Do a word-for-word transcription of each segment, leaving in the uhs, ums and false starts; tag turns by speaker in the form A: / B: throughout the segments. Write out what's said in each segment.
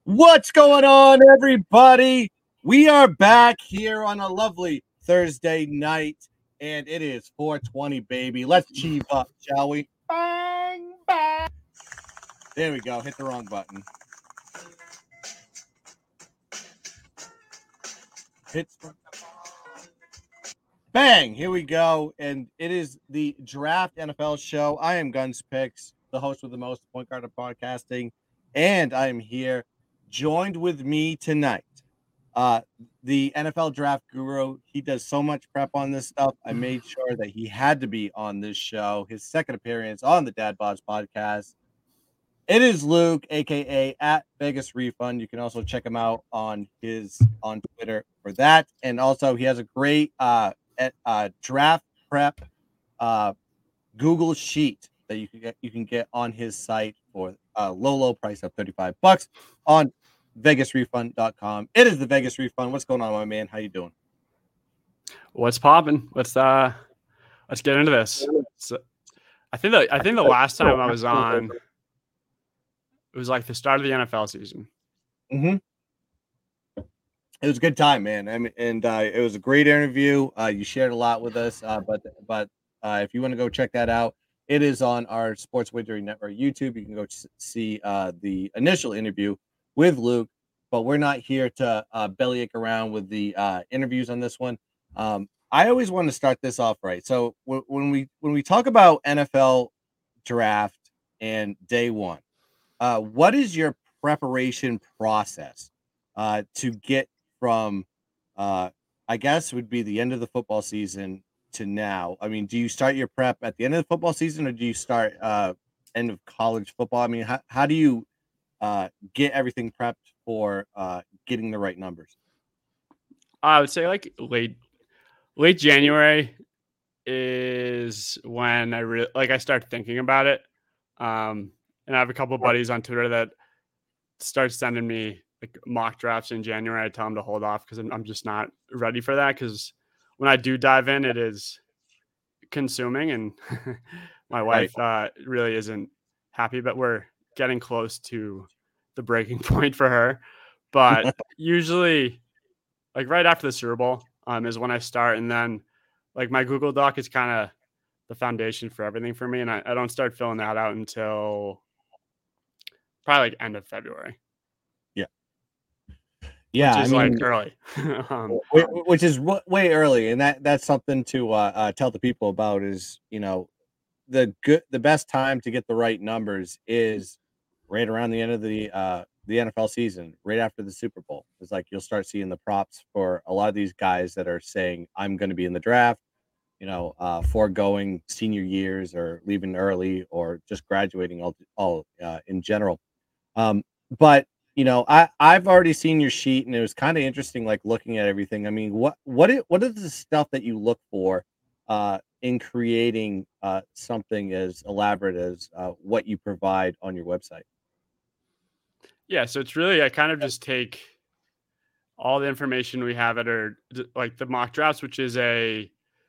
A: What's going on, everybody? We are back here on a lovely Thursday night, and it is four twenty, baby. Let's cheese up, shall we? Bang, bang. There we go. Hit the wrong button. Hit. Bang. Here we go. And it is the Draft N F L show. I am Guns Picks, the host with the most point guard of podcasting, and I am here joined with me tonight. Uh, the N F L draft guru, he does so much prep on this stuff. I made sure that he had to be on this show. His second appearance on the Dad Bods podcast. It is Luke, aka at Vegas Refund. You can also check him out on his on Twitter for that. And also, he has a great uh, uh draft prep uh Google sheet that you can get you can get on his site for a low low price of thirty-five bucks on vegas refund dot com. It is the Vegas Refund. What's going on, my man? How you doing?
B: What's popping? Let's uh let's get into this. So, I think that I think the last time I was on, it was like the start of the N F L season.
A: Mm-hmm. It was a good time, man. I mean, and uh, it was a great interview. Uh, you shared a lot with us, uh, but but uh, if you want to go check that out, it is on our Sports Wagering Network YouTube. You can go see uh, the initial interview with Luke, but we're not here to uh, bellyache around with the uh, interviews on this one. Um, I always want to start this off right. So w- when we when we talk about N F L draft and day one, uh, what is your preparation process uh, to get from, uh, I guess would be the end of the football season to now? I mean, do you start your prep at the end of the football season, or do you start uh, end of college football? I mean, how, how do you uh, get everything prepped for uh, getting the right numbers?
B: I would say like late late January is when I really like I start thinking about it. Um, and I have a couple of buddies on Twitter that start sending me like mock drafts in January. I tell them to hold off because I'm, I'm just not ready for that. Because when I do dive in, it is consuming, and my wife right. uh, really isn't happy. But we're getting close to the breaking point for her. But usually, like right after the Super Bowl, um, is when I start, and then like my Google Doc is kind of the foundation for everything for me, and I, I don't start filling that out until probably like end of February.
A: Yeah, yeah,
B: which is
A: I mean,
B: like early, um,
A: which is way early, and that that's something to uh, uh, tell the people about. Is you know the good the best time to get the right numbers is right around the end of the uh, the N F L season, right after the Super Bowl. It's like you'll start seeing the props for a lot of these guys that are saying, I'm going to be in the draft, you know, uh, foregoing senior years or leaving early or just graduating all, all uh, in general. Um, but, you know, I, I've already seen your sheet, and it was kind of interesting, like looking at everything. I mean, what what is, what is the stuff that you look for uh, in creating uh, something as elaborate as uh, what you provide on your website?
B: Yeah, so it's really I kind of just take all the information we have at our like the mock drafts, which is a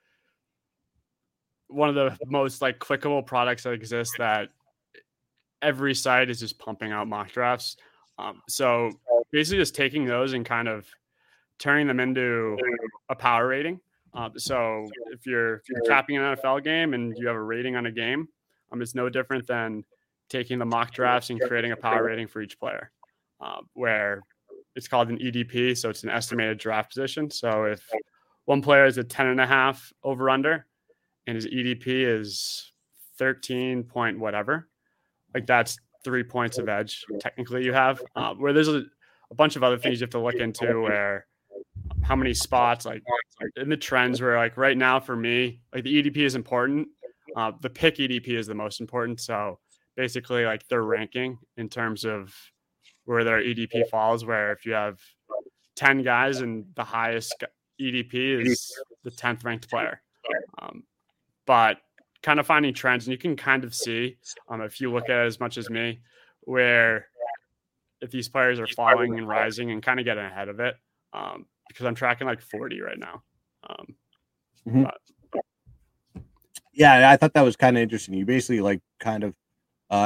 B: one of the most like clickable products that exists. That every site is just pumping out mock drafts. Um, so basically, just taking those and kind of turning them into a power rating. Um, so if you're, if you're capping an N F L game and you have a rating on a game, um, it's no different than taking the mock drafts and creating a power rating for each player, uh, where it's called an E D P. So it's an estimated draft position. So if one player is a ten and a half over under and his E D P is thirteen point whatever, like that's three points of edge technically you have, uh, where there's a, a bunch of other things you have to look into, where how many spots, like in the trends, where like right now for me, like the E D P is important. Uh, the pick E D P is the most important. So basically like their ranking in terms of where their E D P falls, where if you have ten guys and the highest E D P is the tenth ranked player. Um, but kind of finding trends, and you can kind of see, um, if you look at it as much as me, where if these players are falling and rising and kind of getting ahead of it. Um, because I'm tracking like forty right now. Um,
A: mm-hmm. but. Yeah, I thought that was kind of interesting. You basically like kind of uh, t-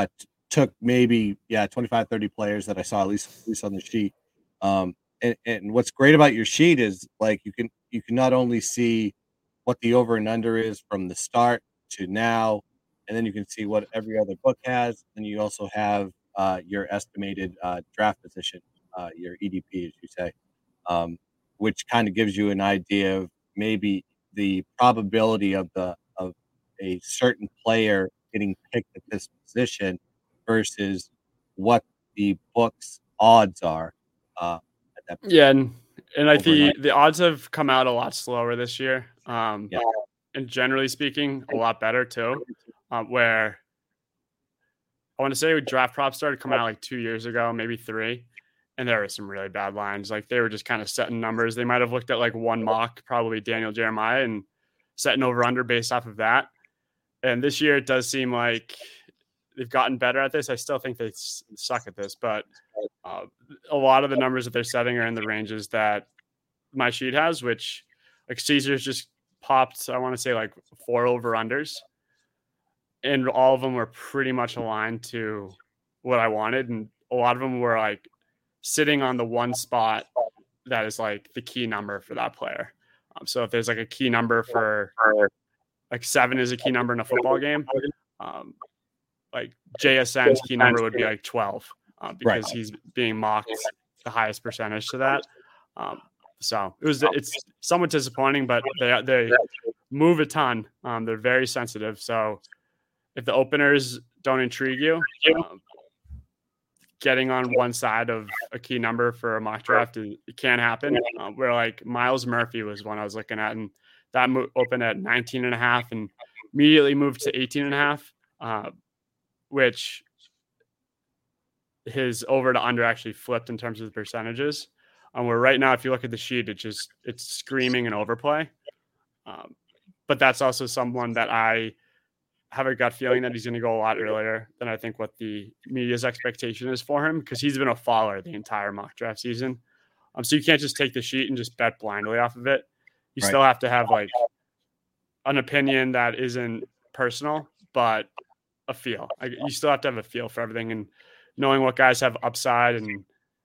A: took maybe yeah twenty-five, thirty players that I saw at least at least on the sheet. Um, and, and what's great about your sheet is like you can you can not only see what the over and under is from the start to now, and then you can see what every other book has, and you also have uh, your estimated uh, draft position, uh, your E D P, as you say, um, which kind of gives you an idea of maybe the probability of the of a certain player getting picked at this position versus what the book's odds are. Uh, at that
B: Yeah, and and I
A: overnight.
B: think the odds have come out a lot slower this year. Um,
A: Yeah.
B: and generally speaking, a lot better too. Um, where I want to say draft props started coming out like two years ago, maybe three, and there were some really bad lines. Like they were just kind of setting numbers. They might have looked at like one mock, probably Daniel Jeremiah, and setting over under based off of that. And this year it does seem like they've gotten better at this. I still think they s- suck at this, but uh, a lot of the numbers that they're setting are in the ranges that my sheet has, which like Caesars just popped, I want to say like four over unders, and all of them were pretty much aligned to what I wanted. And a lot of them were like sitting on the one spot that is like the key number for that player. Um, so if there's like a key number for like seven is a key number in a football game, um, like J S N's key number would be like twelve uh, because
A: Right.
B: he's being mocked the highest percentage to that. Um, so it was it's somewhat disappointing, but they they move a ton. Um, they're very sensitive. So if the openers don't intrigue you, um, getting on one side of a key number for a mock draft is, it can happen. Um, where like Miles Murphy was one I was looking at, and that mo- opened at nineteen and a half and immediately moved to eighteen and a half, uh, which his over to under actually flipped in terms of the percentages. Um, where right now, if you look at the sheet, it just it's screaming an overplay. Um, but that's also someone that I have a gut feeling that he's going to go a lot earlier than I think what the media's expectation is for him, because he's been a faller the entire mock draft season. Um, so you can't just take the sheet and just bet blindly off of it. You
A: Right.
B: still have to have like an opinion that isn't personal, but a feel. Like, you still have to have a feel for everything and knowing what guys have upside and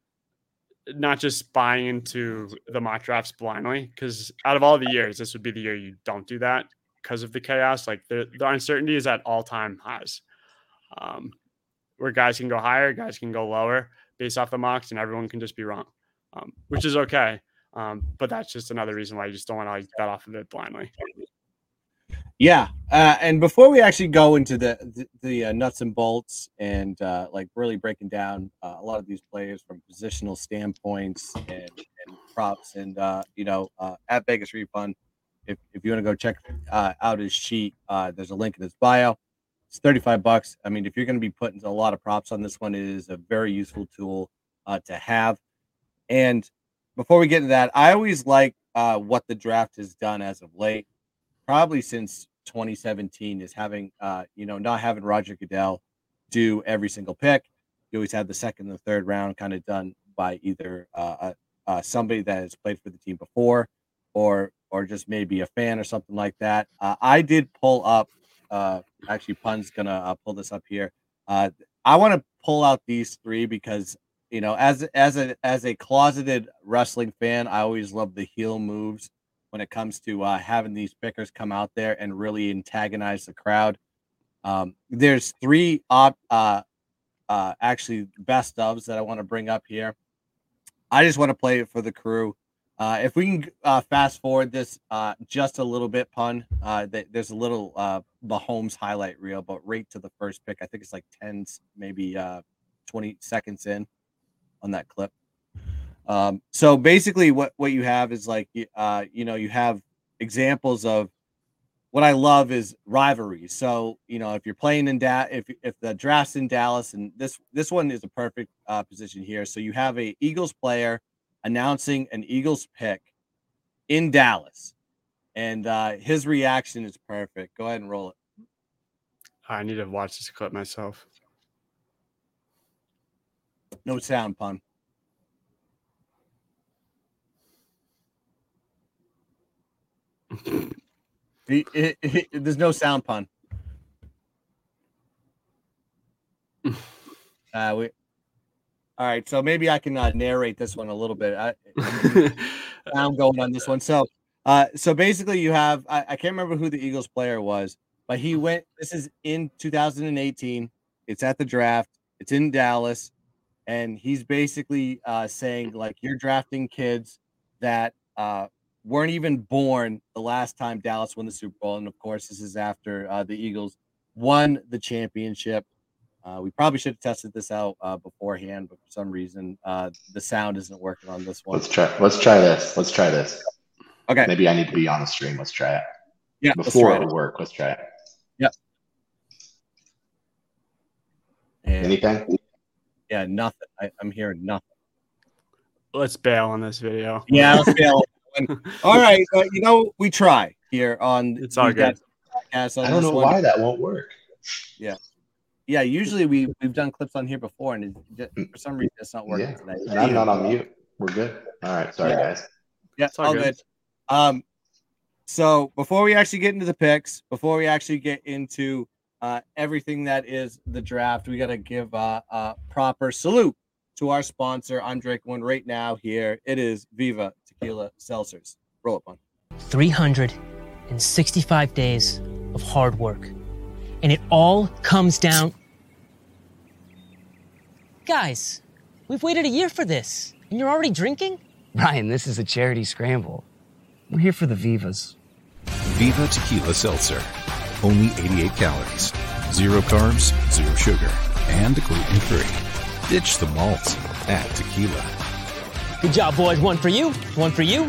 B: not just buying into the mock drafts blindly. Because out of all the years, this would be the year you don't do that because of the chaos. Like the, the uncertainty is at all time highs, um, where guys can go higher, guys can go lower based off the mocks, and everyone can just be wrong, um, which is okay. Um, but that's just another reason why you just don't want to like bet off of it blindly.
A: Yeah, uh, and before we actually go into the the, the uh, nuts and bolts and uh, like really breaking down uh, a lot of these players from positional standpoints and, and props, and uh, you know, uh, at Vegas Refund, if, if you want to go check uh, out his sheet, uh, there's a link in his bio. It's thirty-five bucks. I mean, if you're going to be putting a lot of props on this one, it is a very useful tool uh, to have. And before we get into that, I always like uh, what the draft has done as of late. Probably since twenty seventeen is having, uh, you know, not having Roger Goodell do every single pick. You always had the second and the third round kind of done by either uh, uh, somebody that has played for the team before, or or just maybe a fan or something like that. Uh, I did pull up. Uh, actually, Pun's gonna uh, pull this up here. Uh, I want to pull out these three because you know, as as a as a closeted wrestling fan, I always love the heel moves when it comes to uh, having these pickers come out there and really antagonize the crowd. Um, there's three op, uh, uh, actually best ofs that I want to bring up here. I just want to play it for the crew. Uh, if we can uh, fast forward this uh, just a little bit, Pun, uh, th- there's a little uh, Mahomes highlight reel, but right to the first pick. I think it's like ten, maybe uh, twenty seconds in on that clip. Um, so basically what, what you have is like, uh, you know, you have examples of what I love is rivalries. So, you know, if you're playing in that, if, if the draft's in Dallas, and this, this one is a perfect uh, position here. So you have a Eagles player announcing an Eagles pick in Dallas, and uh, his reaction is perfect. Go ahead and roll it.
B: I need to watch this clip myself.
A: No sound, Pun. He, he, he, there's no sound, Pun. Uh, we. All right, so maybe I can uh, narrate this one a little bit. I, I'm going on this one. So, uh, so basically, you have I, I can't remember who the Eagles player was, but he went. This is in two thousand eighteen. It's at the draft. It's in Dallas, and he's basically uh, saying like you're drafting kids that uh, weren't even born the last time Dallas won the Super Bowl, and of course, this is after uh, the Eagles won the championship. Uh, we probably should have tested this out uh, beforehand, but for some reason, uh, the sound isn't working on this one.
C: Let's try. Let's try this. Let's try this.
A: Okay.
C: Maybe I need to be on the stream. Let's try it.
A: Yeah.
C: Before it would work, let's try it.
A: Yep.
C: And Anything?
A: Yeah, nothing. I, I'm hearing nothing.
B: Let's bail on this video.
A: Yeah, let's bail. All right, uh, you know we try here on.
B: It's all good.
C: Podcast on I don't know one. why that won't work.
A: Yeah. Yeah, usually we we've done clips on here before, and it, for some reason it's not working
C: yeah.
A: today.
C: And I'm not on mute. We're good. All right, sorry
A: yeah.
C: guys.
A: Yeah, it's all, all good. good. Um, so before we actually get into the picks, before we actually get into uh, everything that is the draft, we got to give uh, a proper salute to our sponsor. I'm drinking one right now. Here it is, Viva Tequila Seltzers. Roll it, one.
D: three hundred sixty-five days of hard work. And it all comes down... Guys, we've waited a year for this, and you're already drinking?
E: Ryan, this is a charity scramble. We're here for the Vivas.
F: Viva Tequila Seltzer. Only eighty-eight calories. Zero carbs, zero sugar, and gluten-free. Ditch the malt. Add tequila.
D: Good job, boys. One for you, one for you.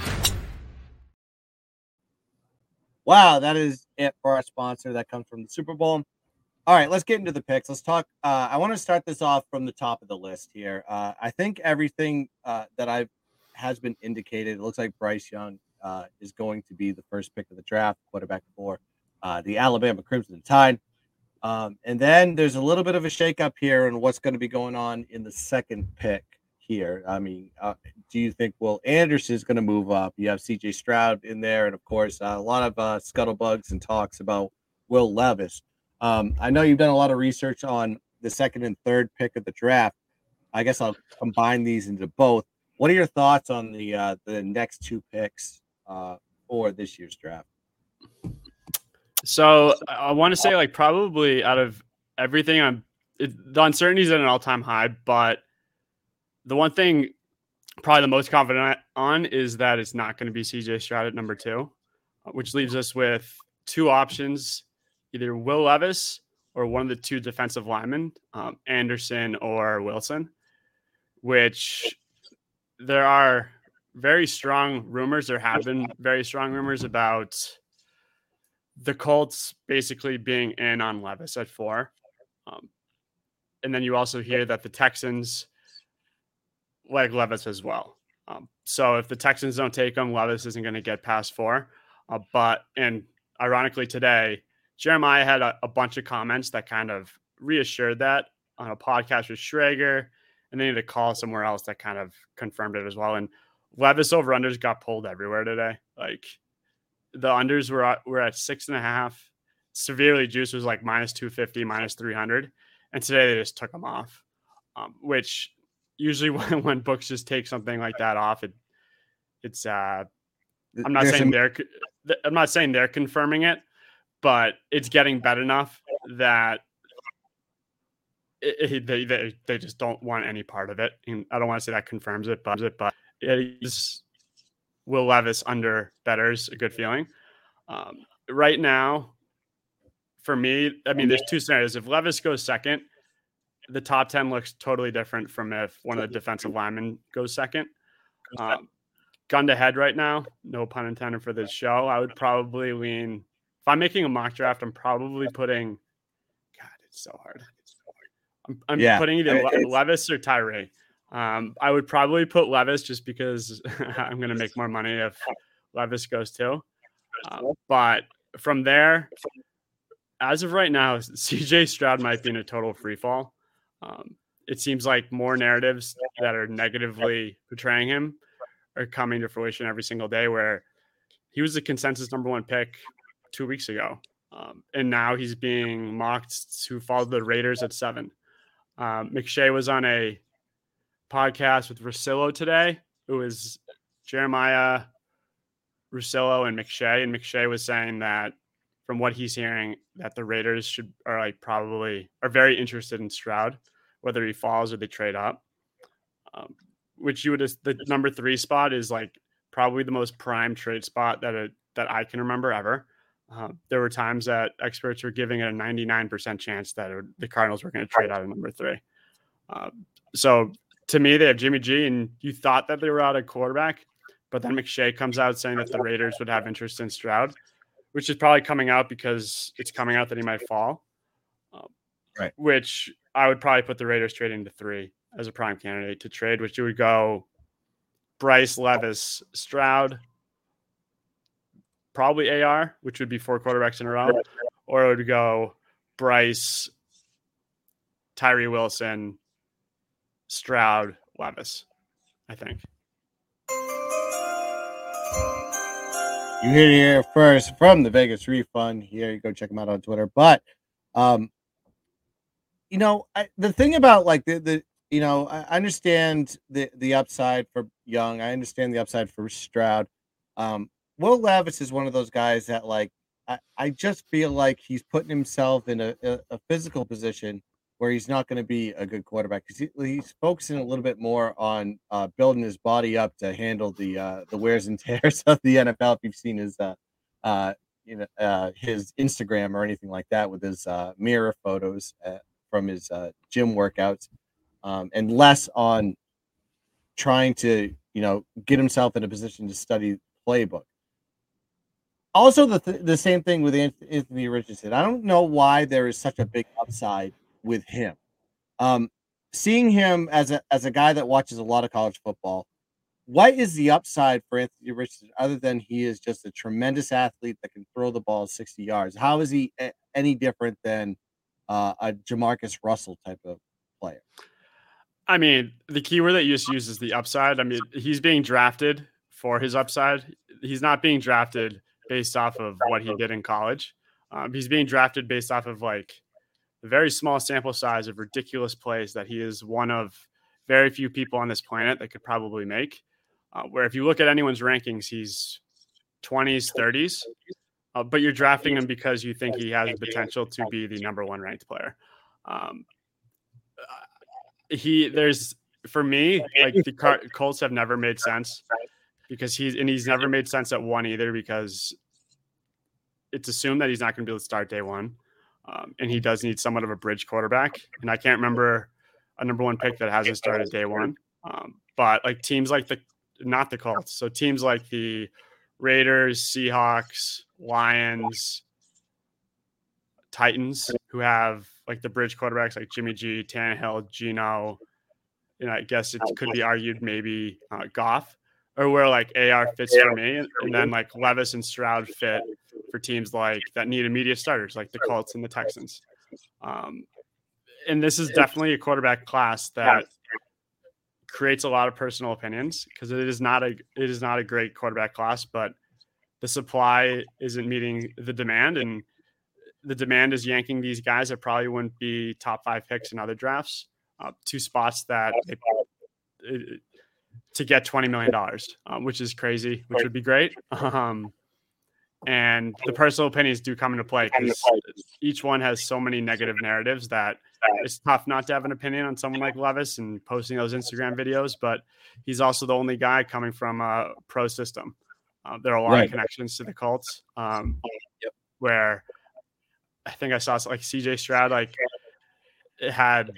A: Wow, that is it for our sponsor. That comes from the Super Bowl. All right, let's get into the picks. Let's talk. Uh, I want to start this off from the top of the list here. Uh, I think everything uh, that I've has been indicated. It looks like Bryce Young uh, is going to be the first pick of the draft, quarterback for uh, the Alabama Crimson Tide. Um, and then there's a little bit of a shakeup here on what's going to be going on in the second pick here. I mean, uh, do you think Will Anderson is going to move up? You have C J Stroud in there, and of course, uh, a lot of uh, scuttlebugs and talks about Will Levis. Um, I know you've done a lot of research on the second and third pick of the draft. I guess I'll combine these into both. What are your thoughts on the uh, the next two picks uh, for this year's draft?
B: So I want to say, like, probably out of everything, I'm it, the uncertainty is at an all-time high, but the one thing probably the most confident on is that it's not going to be C J Stroud at number two, which leaves us with two options, either Will Levis or one of the two defensive linemen, um, Anderson or Wilson, which there are very strong rumors. There have been very strong rumors about the Colts basically being in on Levis at four. Um, and then you also hear that the Texans like Levis as well. Um, so if the Texans don't take him, Levis isn't going to get past four. Uh, but, and ironically today, Jeremiah had a, a bunch of comments that kind of reassured that on a podcast with Schrager, and then he had a call somewhere else that kind of confirmed it as well. And Levis over unders got pulled everywhere today. Like the unders were at, were at six and a half. Severely Juice was like minus two fifty, minus three hundred. And today they just took them off, um, which usually when, when books just take something like that off, it it's, uh, I'm not There's saying some... they're, I'm not saying they're confirming it, but it's getting bet enough that it, it, they, they they just don't want any part of it. And I don't want to say that confirms it, but it, but it is Will Levis under bettors a good feeling. Um, right now, for me, I mean, there's two scenarios. If Levis goes second, the top ten looks totally different from if one of the defensive linemen goes second. Um, gun to head right now, no pun intended for this show, I would probably lean. If I'm making a mock draft, I'm probably putting. God, it's so hard. It's so hard. I'm, I'm yeah, putting either Le- Levis or Tyree. Um, I would probably put Levis just because I'm going to make more money if Levis goes too. Um, but from there, as of right now, C J Stroud might be in a total free fall. Um, it seems like more narratives that are negatively portraying him are coming to fruition every single day, where he was the consensus number one pick two weeks ago. Um, and now he's being mocked to follow the Raiders at seven. Um, McShay was on a podcast with Russillo today. It was Jeremiah, Russillo, and McShay. And McShay was saying that from what he's hearing, that the Raiders should are like probably are very interested in Stroud, whether he falls or they trade up. Um, which you would the number three spot is like probably the most prime trade spot that it, that I can remember ever. Uh, there were times that experts were giving it a ninety-nine percent chance that it would, the Cardinals were going to trade out of number three. Uh, so to me, they have Jimmy G, and you thought that they were out of quarterback, but then McShay comes out saying that the Raiders would have interest in Stroud, which is probably coming out because it's coming out that he might fall. Um,
A: right.
B: Which I would probably put the Raiders trading to three as a prime candidate to trade, which you would go Bryce, Levis, Stroud, probably A R, which would be four quarterbacks in a row, or it would go Bryce, Tyree Wilson, Stroud, Levis, I think.
A: You hear it here first from the Vegas Refund. Here, you go check them out on Twitter. But, um, you know, I, the thing about like the, the you know, I understand the, the upside for Young. I understand the upside for Stroud. Um, Will Levis is one of those guys that, like, I, I just feel like he's putting himself in a, a, a physical position where he's not going to be a good quarterback because he, he's focusing a little bit more on uh, building his body up to handle the uh, the wears and tears of the N F L. If you've seen his uh, uh, you know uh, his Instagram or anything like that with his uh, mirror photos uh, from his uh, gym workouts, um, and less on trying to you know get himself in a position to study playbook. Also, the th- the same thing with Anthony Richardson. I don't know why there is such a big upside with him. Um, seeing him as a as a guy that watches a lot of college football, what is the upside for Anthony Richardson other than he is just a tremendous athlete that can throw the ball sixty yards? How is he a- any different than uh, a Jamarcus Russell type of player?
B: I mean, the key word that you just use is the upside. I mean, he's being drafted for his upside. He's not being drafted based off of what he did in college. Um, he's being drafted based off of like a very small sample size of ridiculous plays that he is one of very few people on this planet that could probably make. Uh, where if you look at anyone's rankings, he's twenties, thirties, uh, but you're drafting him because you think he has the potential to be the number one ranked player. Um, he there's for me, like the Car- Colts have never made sense because he's and he's never made sense at one either because it's assumed that he's not going to be able to start day one. Um, and he does need somewhat of a bridge quarterback. And I can't remember a number one pick that hasn't started day one. Um, but like teams like the, not the Colts. So teams like the Raiders, Seahawks, Lions, Titans, who have like the bridge quarterbacks like Jimmy G, Tannehill, Geno, you know, I guess it could be argued maybe uh, Goff, or where like A R fits for me. And, and then like Levis and Stroud fit for teams like that need immediate starters, like the Colts and the Texans. Um, and this is definitely a quarterback class that creates a lot of personal opinions because it is not a, it is not a great quarterback class, but the supply isn't meeting the demand, and the demand is yanking these guys that probably wouldn't be top five picks in other drafts, uh, to spots that they, it, to get twenty million dollars, um, which is crazy, which would be great. Um, and the personal opinions do come into play because each one has so many negative narratives that it's tough not to have an opinion on someone like Levis and posting those Instagram videos, but he's also the only guy coming from a pro system. Uh, there are a lot right. of connections to the Colts, um, yep. where I think I saw like C J Stroud, like it had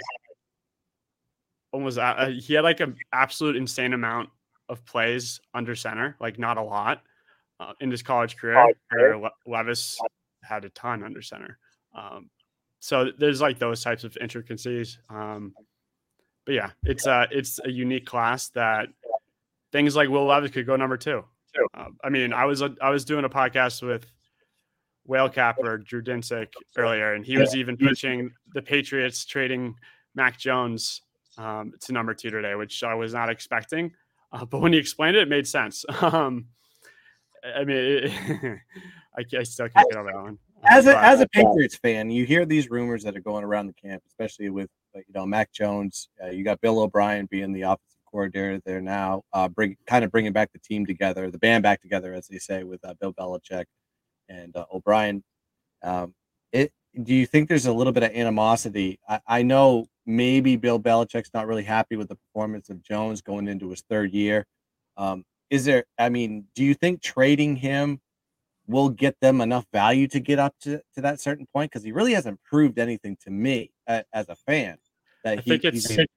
B: almost, uh, he had like an absolute insane amount of plays under center, like not a lot uh, in his college career, where Le- Levis had a ton under center. Um, so there's like those types of intricacies. Um, but yeah, it's a, it's a unique class that things like Will Levis could go number two. Uh, I mean, I was, I was doing a podcast with Whale Capper, Drew Dinsick earlier, and he was even pitching the Patriots trading Mac Jones um, to number two today, which I was not expecting. Uh, but when he explained it, it made sense. Um, I mean, it, I, I still can't get over that one.
A: As a, but, as a Patriots fan, you hear these rumors that are going around the camp, especially with you know, Mac Jones. Uh, you got Bill O'Brien being the offensive coordinator there now, uh, bring kind of bringing back the team together, the band back together, as they say, with uh, Bill Belichick and uh, O'Brien. Um, it. Do you think there's a little bit of animosity? I, I know maybe Bill Belichick's not really happy with the performance of Jones going into his third year. Um, is there? I mean, do you think trading him will get them enough value to get up to, to that certain point? Because he really hasn't proved anything to me uh, as a fan. That
B: I
A: he,
B: think it's. It.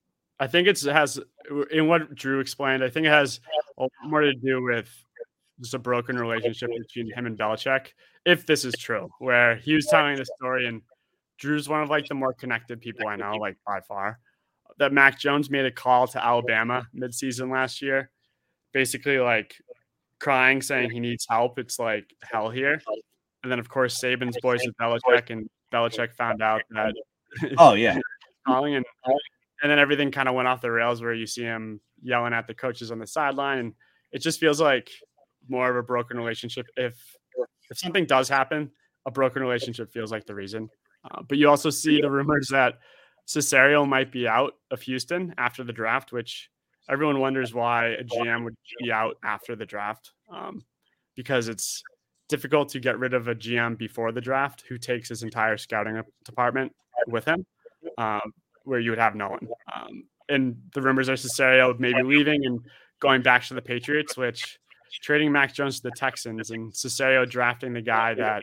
B: I think it's, it has in what Drew explained. I think it has a lot more to do with just a broken relationship between him and Belichick, if this is true, where he was telling the story, and Drew's one of like the more connected people I know, like by far, that Mac Jones made a call to Alabama midseason last year, basically like crying, saying he needs help. It's like hell here. And then of course Saban's boys with Belichick, and Belichick found out that
A: oh yeah
B: calling, and and then everything kind of went off the rails, where you see him yelling at the coaches on the sideline, and it just feels like more of a broken relationship. If if something does happen, a broken relationship feels like the reason. Uh, but you also see the rumors that Cesario might be out of Houston after the draft, which everyone wonders why a G M would be out after the draft, um, because it's difficult to get rid of a G M before the draft who takes his entire scouting department with him, um, where you would have no one. Um, and the rumors are Cesario maybe leaving and going back to the Patriots, which trading Mac Jones to the Texans and Cesario drafting the guy that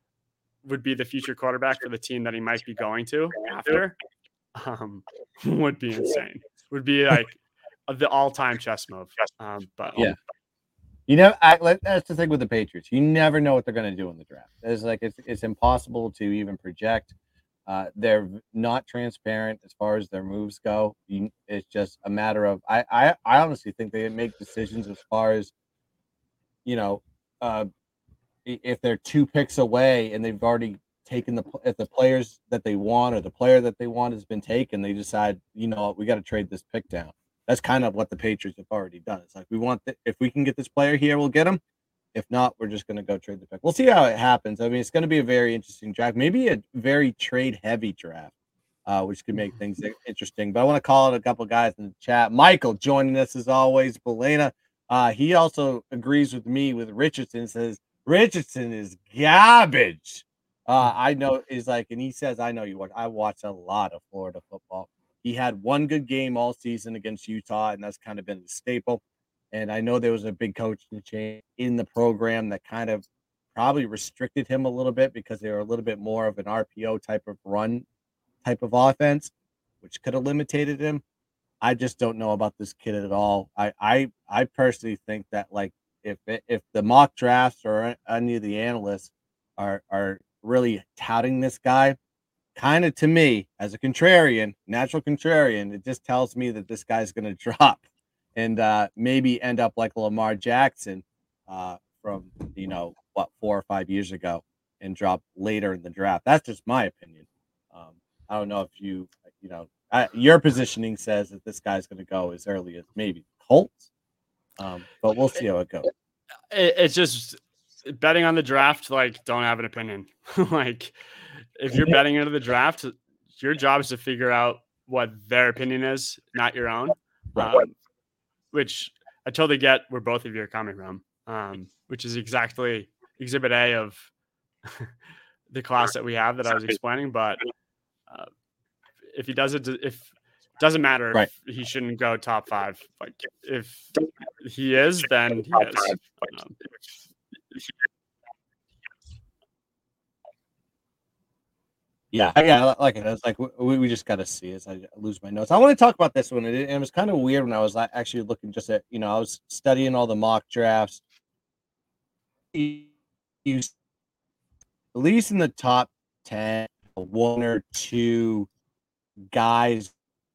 B: would be the future quarterback for the team that he might be going to after, um, would be insane. Would be like the all-time chess move. Um, but
A: yeah, you know, I, that's the thing with the Patriots. You never know what they're going to do in the draft. It's like it's it's impossible to even project. Uh, they're not transparent as far as their moves go. You, it's just a matter of I, I I honestly think they make decisions as far as, you know, uh, if they're two picks away and they've already taken the if the players that they want or the player that they want has been taken, they decide, you know, we got to trade this pick down. That's kind of what the Patriots have already done. It's like, we want the, if we can get this player here, we'll get him. If not, we're just going to go trade the pick. We'll see how it happens. I mean, it's going to be a very interesting draft, maybe a very trade heavy draft, uh, which could make things interesting. But I want to call out a couple of guys in the chat. Michael joining us as always. Belena, uh, he also agrees with me with Richardson. Says Richardson is garbage. Uh, I know is like, and he says, I know you watch. I watch a lot of Florida football. He had one good game all season against Utah, and that's kind of been a staple. And I know there was a big coaching change in the program that kind of probably restricted him a little bit because they were a little bit more of an R P O type of run type of offense, which could have limited him. I just don't know about this kid at all. I I, I personally think that, like, if if the mock drafts or any of the analysts are are really touting this guy, kind of, to me, as a contrarian, natural contrarian, it just tells me that this guy's going to drop and uh, maybe end up like Lamar Jackson uh, from, you know, what, four or five years ago and drop later in the draft. That's just my opinion. Um, I don't know if you, you know, I, your positioning says that this guy's going to go as early as maybe Colts, um, but we'll see how it goes.
B: It, it's just betting on the draft. Like, don't have an opinion. Like, if you're betting into the draft, your job is to figure out what their opinion is, not your own. Um, which I totally get where both of you are coming from, um, which is exactly Exhibit A of the class that we have that I was explaining. But uh, if he does it, if it doesn't matter,
A: right,
B: if he shouldn't go top five. Like, if he is, then he is. Um,
A: Yeah, yeah, like it. It's like we, we just got to see as I lose my notes. I want to talk about this one. And it, it was kind of weird when I was actually looking just at, you know, I was studying all the mock drafts. You, you, at least in the top ten, one or two guys,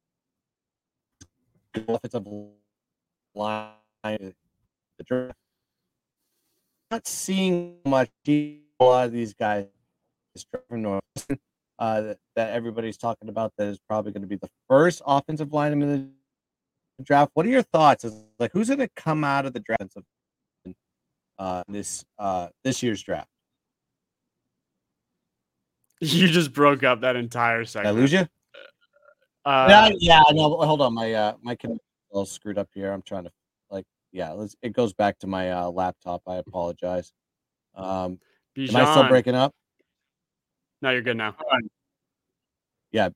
A: offensive line, the draft. Not seeing much. A lot of these guys from Northwestern. Uh, that, that everybody's talking about, that is probably going to be the first offensive lineman in the draft. What are your thoughts? Is like, who's going to come out of the draft uh, this uh, this year's draft?
B: You just broke up that entire segment.
A: Did I lose you?
B: Uh,
A: yeah, yeah, no, hold on, my uh, my connection is all screwed up here. I'm trying to like, yeah, let's, it goes back to my uh, laptop. I apologize. Um,
B: Bijan.
A: am I still breaking up?
B: No, you're good now.
A: Yeah.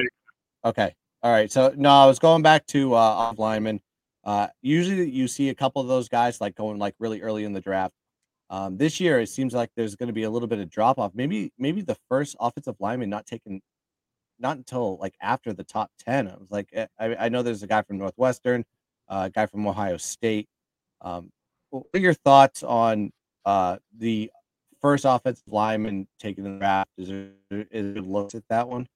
A: Okay. All right. So no, I was going back to uh, off linemen. Uh, usually you see a couple of those guys like going like really early in the draft. Um, this year it seems like there's going to be a little bit of drop off. Maybe maybe the first offensive lineman not taken, not until like after the top ten. I was like, I, I know there's a guy from Northwestern, uh, a guy from Ohio State. Um, what are your thoughts on uh, the first offensive lineman taken in the draft? Is there is there looks at that one?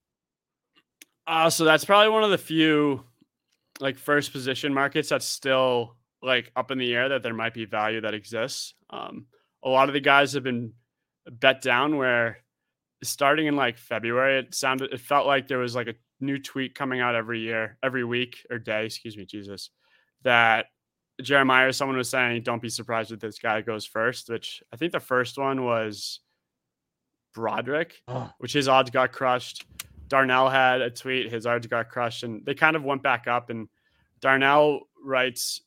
B: Uh, so that's probably one of the few like first position markets that's still like up in the air that there might be value that exists. Um, a lot of the guys have been bet down where starting in like February, it sounded, it felt like there was like a new tweet coming out every year, every week or day, excuse me, Jesus, that Jeremiah, someone was saying, don't be surprised if this guy goes first, which I think the first one was Broderick, oh. which his odds got crushed. Darnell had a tweet, his odds got crushed, and they kind of went back up. And Darnell writes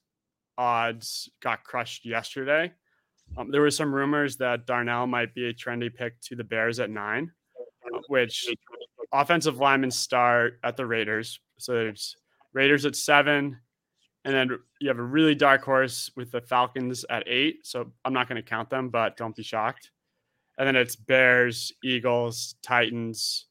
B: odds got crushed yesterday. Um, there were some rumors that Darnell might be a trendy pick to the Bears at nine, uh, which offensive linemen start at the Raiders. So there's Raiders at seven, and then you have a really dark horse with the Falcons at eight. So I'm not going to count them, but don't be shocked. And then it's Bears, Eagles, Titans,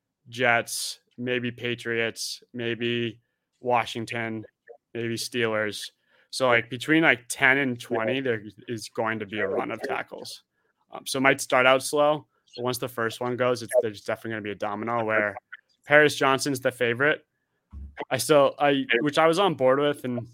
B: Jets, maybe Patriots, maybe Washington, maybe Steelers. So like between like ten and twenty, there is going to be a run of tackles. Um, so it might start out slow, but once the first one goes, it's, there's definitely going to be a domino where Paris Johnson's the favorite. I still, I which I was on board with, and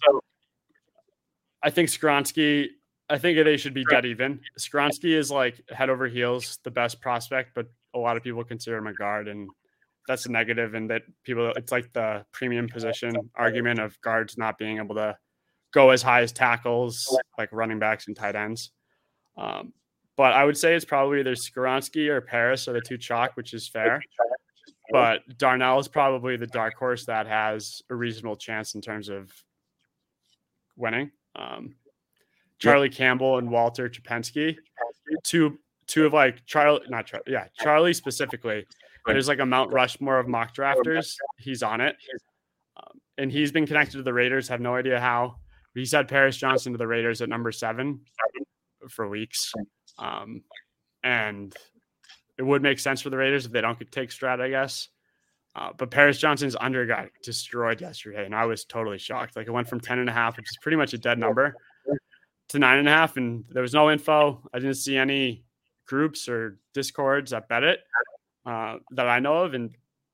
B: I think Skoronski, I think they should be dead even. Skoronski is like head over heels the best prospect, but a lot of people consider him a guard, and that's a negative. And that people, it's like the premium position argument of guards not being able to go as high as tackles, like running backs and tight ends. Um, but I would say it's probably either Skoronski or Paris are the two chalk, which is fair. But Darnell is probably the dark horse that has a reasonable chance in terms of winning. Um, Charlie yeah. Campbell and Walter Czapensky, two two of like Charlie, not Charlie, yeah, Charlie specifically. There's like a Mount Rushmore of mock drafters. He's on it, um, and he's been connected to the Raiders. Have no idea how. He's had Paris Johnson to the Raiders at number seven for weeks, um, and it would make sense for the Raiders if they don't take Stroud, I guess. Uh, but Paris Johnson's under got destroyed yesterday, and I was totally shocked. Like it went from ten and a half, which is pretty much a dead number, to nine and a half, and there was no info. I didn't see any groups or discords that bet it uh, that I know of, and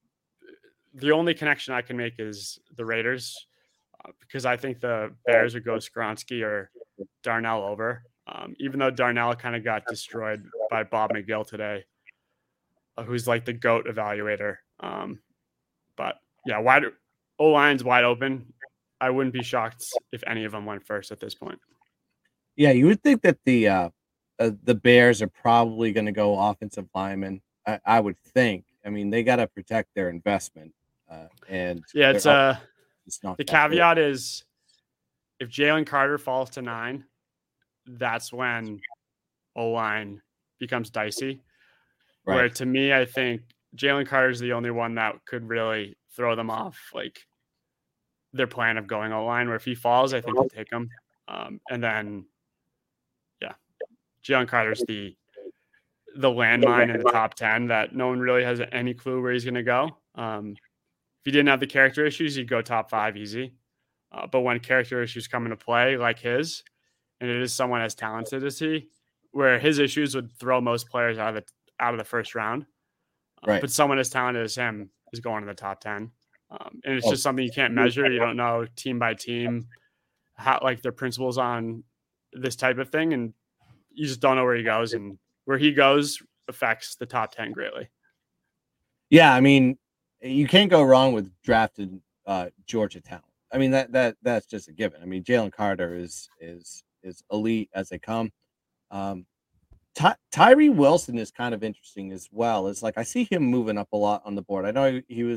B: the only connection I can make is the Raiders uh, because I think the Bears would go Skoronski or Darnell over, um, even though Darnell kind of got destroyed by Bob McGill today, uh, who's like the GOAT evaluator. Um, but yeah, wide O-line's wide open. I wouldn't be shocked if any of them went first at this point.
A: Yeah, you would think that the uh, uh, the Bears are probably going to go offensive lineman. I, I would think. I mean, they got to protect their investment. Uh, and
B: yeah, it's uh,
A: it's not
B: the caveat good. Is if Jalen Carter falls to nine, that's when O-line becomes dicey. Right. Where to me, I think Jalen Carter is the only one that could really throw them off, like their plan of going O-line. Where if he falls, I think they'll take him. Um, and then, yeah, Jalen Carter's the the landmine in the top ten that no one really has any clue where he's going to go. Um, if he didn't have the character issues, he'd go top five easy. Uh, but when character issues come into play, like his, and it is someone as talented as he, where his issues would throw most players out of the out of the first round. Right. But someone as talented as him is going to the top ten. Um, and it's oh. just something you can't measure. You don't know team by team, how like their principles on this type of thing. And you just don't know where he goes, and where he goes affects the top ten greatly.
A: Yeah. I mean, you can't go wrong with drafted uh, Georgia talent. I mean, that, that, that's just a given. I mean, Jalen Carter is, is, is elite as they come. Um, Ty- Tyree Wilson is kind of interesting as well. It's like I see him moving up a lot on the board. I know he, he was uh, he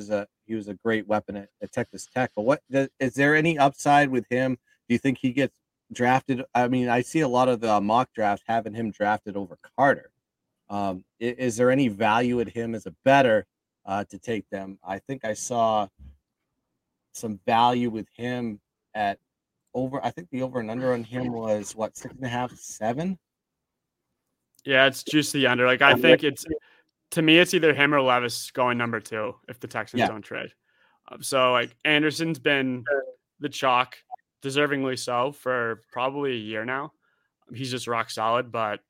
A: he was a great weapon at, at Texas Tech. But what is there any upside with him? Do you think he gets drafted? I mean, I see a lot of the mock drafts having him drafted over Carter. Um, is, is there any value in him as a better uh, to take them? I think I saw some value with him at over. I think the over and under on him was what, six and a half, seven.
B: Yeah, it's just the under. Like I think it's to me, it's either him or Levis going number two if the Texans yeah. don't trade. Um, so like Anderson's been the chalk, deservingly so, for probably a year now. He's just rock solid, but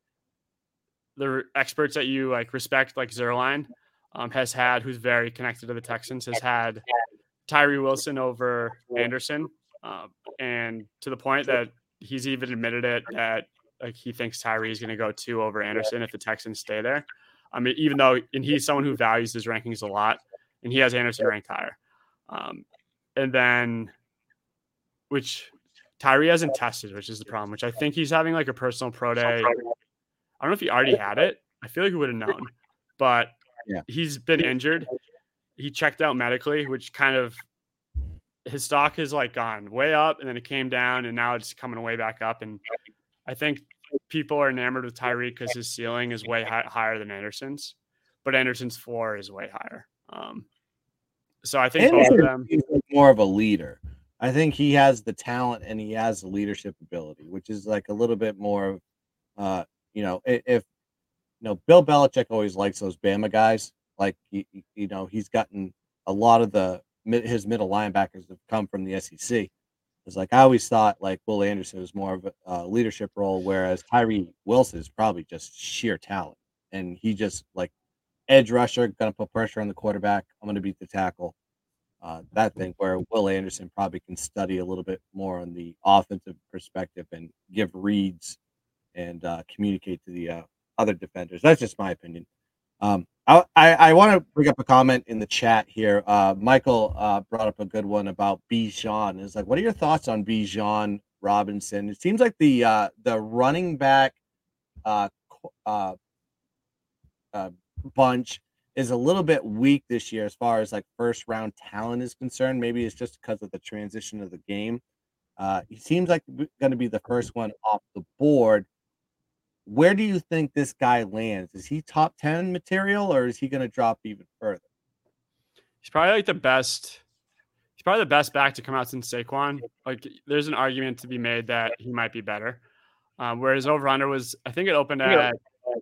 B: the experts that you like respect, like Zerline, um, has had, who's very connected to the Texans, has had Tyree Wilson over Anderson, um, and to the point that he's even admitted it that like he thinks Tyree is going to go two over Anderson if the Texans stay there. I mean, even though, and he's someone who values his rankings a lot, and he has Anderson ranked higher. Um, and then, which Tyree hasn't tested, which is the problem, which I think he's having like a personal pro day. I don't know if he already had it. I feel like he would have known, but yeah. he's been injured. He checked out medically, which kind of, his stock has like gone way up and then it came down and now it's coming way back up. And I think people are enamored with Tyree because his ceiling is way high, higher than Anderson's, but Anderson's floor is way higher. Um, so I think Anderson, both of them
A: he's more of a leader. I think he has the talent and he has the leadership ability, which is like a little bit more, uh, you know, if, if you know, Bill Belichick always likes those Bama guys. Like, you, you know, he's gotten a lot of the his middle linebackers have come from the S E C. It's like I always thought like Will Anderson was more of a uh, leadership role, whereas Tyree Wilson is probably just sheer talent, and he just like edge rusher, gonna put pressure on the quarterback. I'm gonna beat the tackle. Uh, that thing where Will Anderson probably can study a little bit more on the offensive perspective and give reads and uh, communicate to the uh, other defenders. That's just my opinion. Um, I, I, I want to bring up a comment in the chat here. Uh, Michael uh, brought up a good one about Bijan. It's like, what are your thoughts on Bijan Robinson? It seems like the uh, the running back uh, uh, uh, bunch is a little bit weak this year as far as like first round talent is concerned. Maybe it's just because of the transition of the game. Uh, he seems like going to be the first one off the board. Where do you think this guy lands? Is he top ten material or is he going to drop even further?
B: He's probably like the best. He's probably the best back to come out since Saquon. Like there's an argument to be made that he might be better. Um, whereas over under was, I think it opened at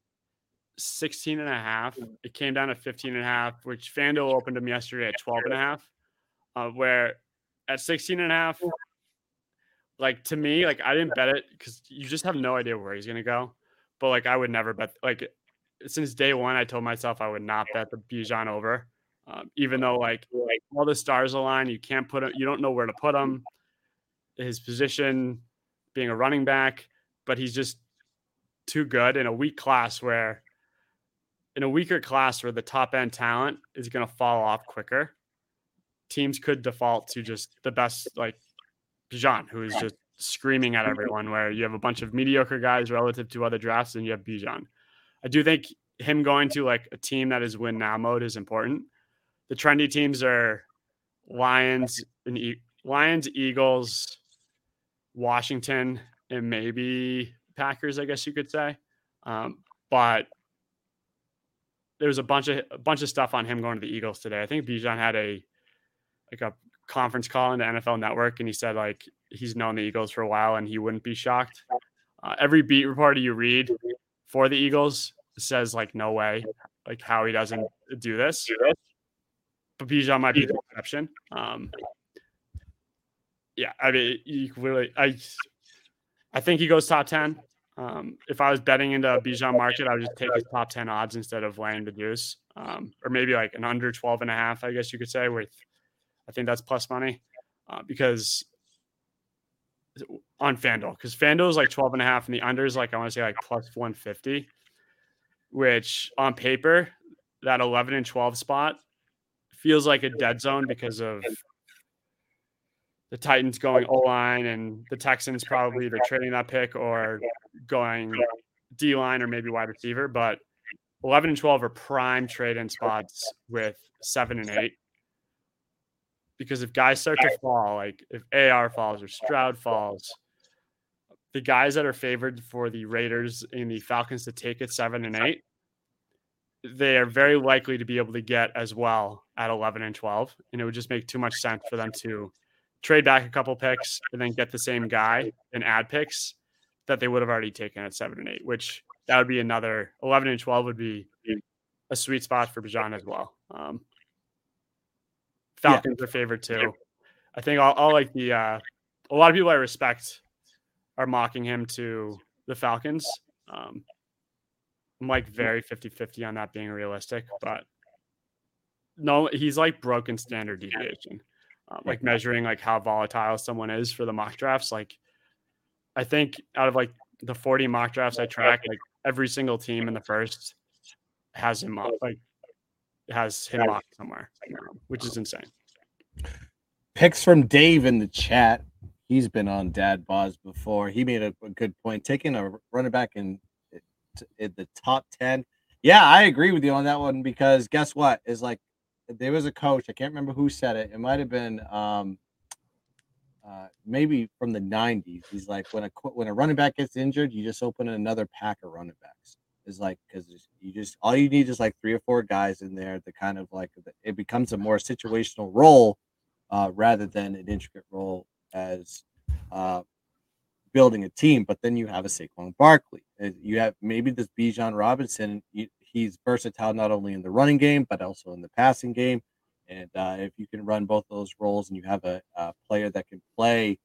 B: sixteen and a half. It came down to fifteen and a half, which FanDuel opened him yesterday at twelve and a half. Uh, where at sixteen and a half, like to me, like I didn't bet it because you just have no idea where he's going to go. But like I would never bet. Like since day one, I told myself I would not bet the Bijan over, um, even though like like all the stars align. You can't put him. You don't know where to put him. His position, being a running back, but he's just too good in a weak class where, in a weaker class where the top end talent is going to fall off quicker. Teams could default to just the best, like Bijan, who is just screaming at everyone, where you have a bunch of mediocre guys relative to other drafts and you have Bijan. I do think him going to like a team that is win now mode is important. The trendy teams are Lions and e- Lions, Eagles, Washington, and maybe Packers, I guess you could say. Um, but there's a bunch of a bunch of stuff on him going to the Eagles today. I think Bijan had a like a conference call in the N F L Network, and he said like he's known the Eagles for a while and he wouldn't be shocked. Uh, every beat reporter you read for the Eagles says like no way, like how he doesn't do this. But Bijan might be the exception. Um, yeah, I mean, you really, I, I think he goes top ten. Um, if I was betting into a Bijan market, I would just take his top ten odds instead of laying the deuce, um, or maybe like an under twelve and a half, I guess you could say. With, I think that's plus money uh, because on FanDuel, because FanDuel is like twelve and a half and the under is like, I want to say like plus one fifty, which on paper, that eleven and twelve spot feels like a dead zone because of the Titans going O-line and the Texans probably either trading that pick or going D-line or maybe wide receiver. But eleven and twelve are prime trade-in spots with seven and eight. because if guys start to fall, like if A R falls or Stroud falls, the guys that are favored for the Raiders and the Falcons to take it seven and eight, they are very likely to be able to get as well at eleven and twelve. And it would just make too much sense for them to trade back a couple picks and then get the same guy and add picks that they would have already taken at seven and eight, which that would be another eleven and twelve would be a sweet spot for Bijan as well. Um, Falcons yeah. are favored too. I think all, all like the, uh, a lot of people I respect are mocking him to the Falcons. Um, I'm like very fifty-fifty on that being realistic, but no, he's like broken standard deviation, um, like measuring like how volatile someone is for the mock drafts. Like I think out of like the forty mock drafts I track, like every single team in the first has him up, like has him mocked somewhere, which is insane.
A: Picks from Dave in the chat. He's been on Dad Boz before. He made a, a good point. Taking a running back in, in the top ten. Yeah, I agree with you on that one because guess what? Is like there was a coach. I can't remember who said it. It might have been um, uh, maybe from the nineties. He's like, when a when a running back gets injured, you just open another pack of running backs. Is like because you just all you need is like three or four guys in there to kind of like it becomes a more situational role uh, rather than an intricate role as uh, building a team. But then you have a Saquon Barkley. You have maybe this Bijan Robinson. You, he's versatile not only in the running game but also in the passing game. And uh, if you can run both those roles and you have a, a player that can play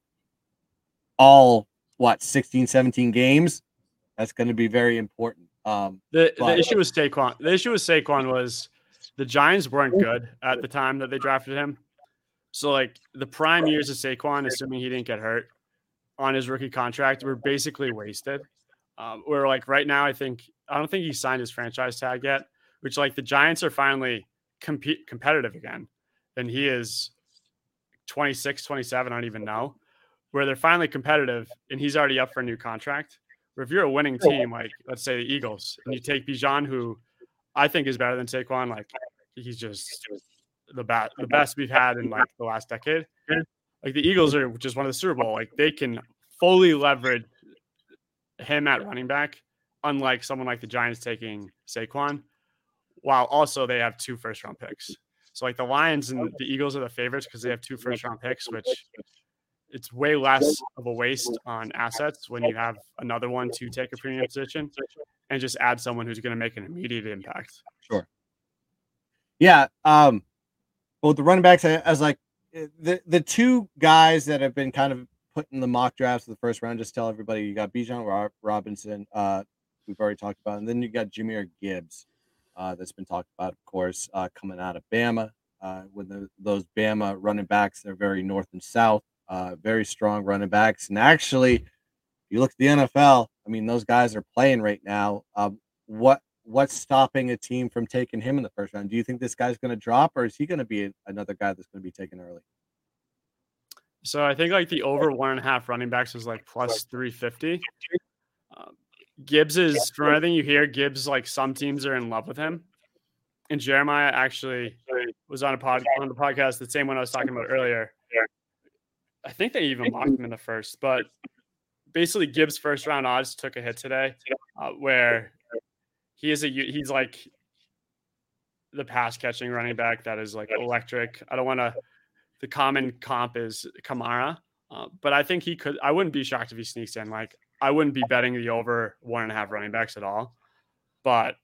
A: all what sixteen, seventeen games, that's going to be very important. Um,
B: the
A: but,
B: the issue with Saquon, the issue with Saquon was the Giants weren't good at the time that they drafted him. So like the prime years of Saquon, assuming he didn't get hurt on his rookie contract, were basically wasted. Um, where like right now, I think I don't think he signed his franchise tag yet, which like the Giants are finally compete competitive again, and he is twenty-six, twenty-seven. I don't even know where they're finally competitive, and he's already up for a new contract. Where if you're a winning team, like let's say the Eagles, and you take Bijan, who I think is better than Saquon, like he's just the best, the best we've had in like the last decade. Like the Eagles are just one of the Super Bowl. Like they can fully leverage him at running back, unlike someone like the Giants taking Saquon, while also they have two first round picks. So like the Lions and the Eagles are the favorites because they have two first round picks, which it's way less of a waste on assets when you have another one to take a premium position and just add someone who's going to make an immediate impact.
A: Sure. Yeah. Um, well, the running backs, I, I was like, the, the two guys that have been kind of put in the mock drafts of the first round, just tell everybody you got Bijan Robinson, uh, we've already talked about, and then you got Jahmyr Gibbs, uh, that's been talked about, of course, uh, coming out of Bama. Uh, with the, those Bama running backs, they're very north and south. Uh, very strong running backs. And actually, if you look at the N F L, I mean, those guys are playing right now. Um, what What's stopping a team from taking him in the first round? Do you think this guy's going to drop, or is he going to be another guy that's going to be taken early?
B: So I think like the over one and a half running backs is like plus three fifty. Um, Gibbs is, from everything you hear, Gibbs, like some teams are in love with him. And Jeremiah actually was on a pod on the podcast, the same one I was talking about earlier. I think they even mocked him in the first, but basically Gibbs' first round odds took a hit today, uh, where he is a he's like the pass catching running back that is like electric. I don't want to. The common comp is Kamara, uh, but I think he could. I wouldn't be shocked if he sneaks in. Like I wouldn't be betting the over one and a half running backs at all, but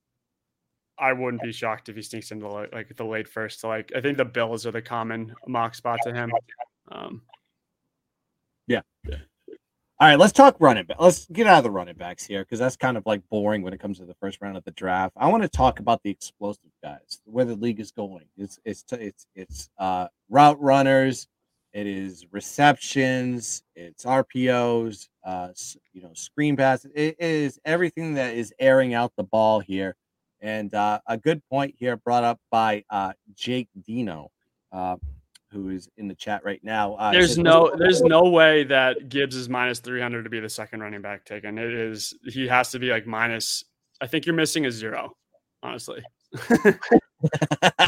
B: I wouldn't be shocked if he sneaks into like the late first. So like I think the Bills are the common mock spot to him. Um,
A: yeah. yeah. All right, let's talk running back. Let's get out of the running backs here because that's kind of like boring when it comes to the first round of the draft. I want to talk about the explosive guys, where the league is going. It's it's it's it's uh, route runners, it is receptions, it's R P Os, uh, you know, screen passes. It is everything that is airing out the ball here. And uh, a good point here brought up by uh, Jake Dino. Uh, who is in the chat right now. Uh,
B: there's
A: says,
B: no there's no way that Gibbs is minus three hundred to be the second running back taken. It is, he has to be like minus, I think you're missing a zero, honestly.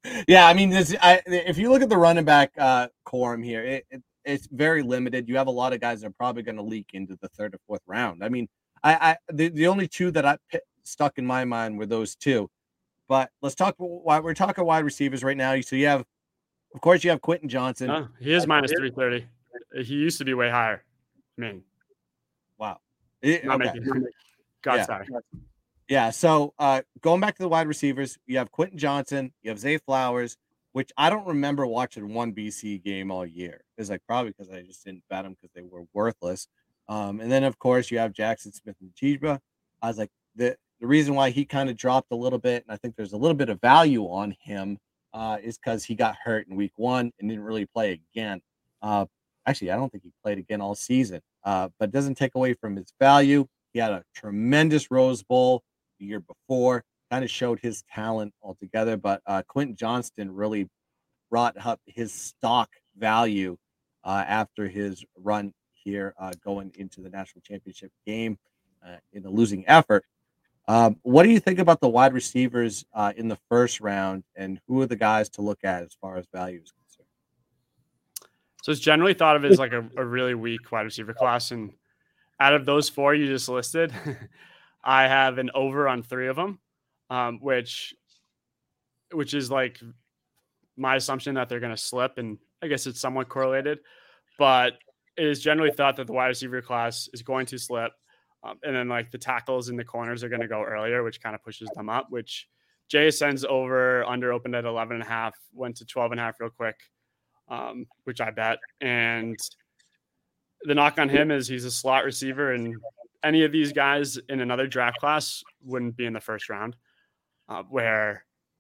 A: Yeah, I mean, this, I, if you look at the running back uh, quorum here, it, it, it's very limited. You have a lot of guys that are probably going to leak into the third or fourth round. I mean, I, I the, the only two that I p- stuck in my mind were those two. But let's talk. Why we're talking wide receivers right now. So you have, of course, you have Quentin Johnson.
B: Oh, he is minus three thirty. He used to be way higher. I mean,
A: wow. It,
B: not
A: okay.
B: making, God,
A: yeah.
B: sorry.
A: Yeah. So uh, going back to the wide receivers, you have Quentin Johnson, you have Zay Flowers, which I don't remember watching one B C game all year. It's like probably because I just didn't bet them because they were worthless. Um, and then of course you have Jackson Smith-Njigba. I was like the the reason why he kind of dropped a little bit, and I think there's a little bit of value on him, uh, is because he got hurt in week one and didn't really play again. Uh, actually, I don't think he played again all season. Uh, but it doesn't take away from his value. He had a tremendous Rose Bowl the year before, kind of showed his talent altogether. But uh, Quentin Johnston really brought up his stock value uh, after his run here uh, going into the national championship game uh, in a losing effort. Um, what do you think about the wide receivers uh, in the first round, and who are the guys to look at as far as value is concerned?
B: So it's generally thought of as like a, a really weak wide receiver class. And out of those four you just listed, I have an over on three of them, um, which, which is like my assumption that they're going to slip. And I guess it's somewhat correlated, but it is generally thought that the wide receiver class is going to slip. Um, and then like the tackles in the corners are going to go earlier, which kind of pushes them up, which J S N's over under opened at eleven and a half, went to twelve and a half real quick, um, which I bet. And the knock on him is he's a slot receiver, and any of these guys in another draft class wouldn't be in the first round, uh, where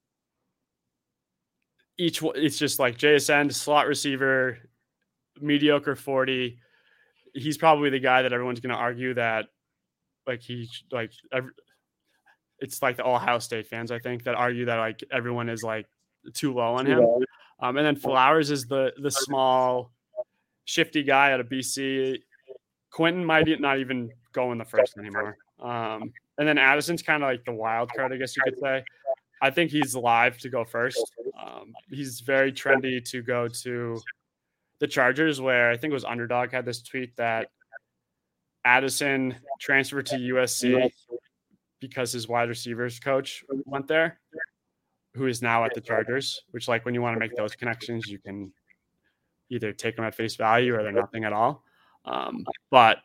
B: each it's just like J S N, slot receiver, mediocre forty. He's probably the guy that everyone's going to argue that like he like every, it's like the Ohio State fans, I think, that argue that like everyone is like too low on him. Um, and then Flowers is the the small, shifty guy out of B C. Quentin might not even go in the first anymore. Um, and then Addison's kind of like the wild card, I guess you could say. I think he's live to go first. Um, he's very trendy to go to the Chargers, where I think it was Underdog had this tweet that Addison transferred to U S C because his wide receivers coach went there, who is now at the Chargers, which like when you want to make those connections, you can either take them at face value or they're nothing at all. Um, but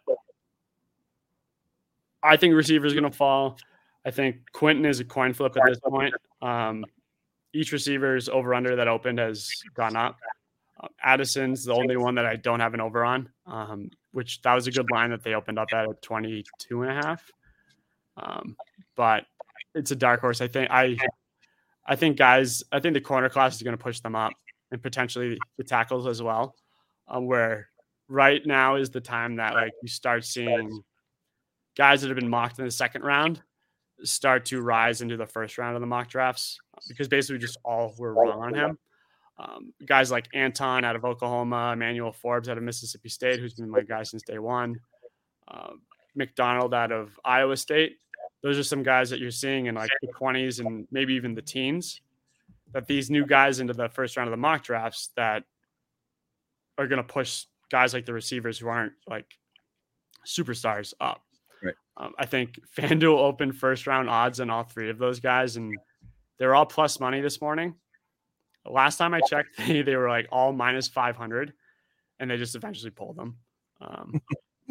B: I think receiver is going to fall. I think Quentin is a coin flip at this point. Um, each receiver's over under that opened has gone up. Uh, Addison's the only one that I don't have an over on, um, which that was a good line that they opened up at a twenty-two and a half. Um, but it's a dark horse. I think I, I think guys, I think the corner class is going to push them up, and potentially the tackles as well. Um, where right now is the time that like you start seeing guys that have been mocked in the second round start to rise into the first round of the mock drafts, because basically just all were wrong on him. Um, guys like Anton out of Oklahoma, Emmanuel Forbes out of Mississippi State, who's been my guy since day one, uh, McDonald out of Iowa State. Those are some guys that you're seeing in like the twenties and maybe even the teens, that these new guys into the first round of the mock drafts that are going to push guys like the receivers who aren't like superstars up.
A: Right.
B: Um, I think FanDuel opened first round odds on all three of those guys, and they're all plus money this morning. Last time I checked, they, they were like all minus five hundred, and they just eventually pulled them. Um,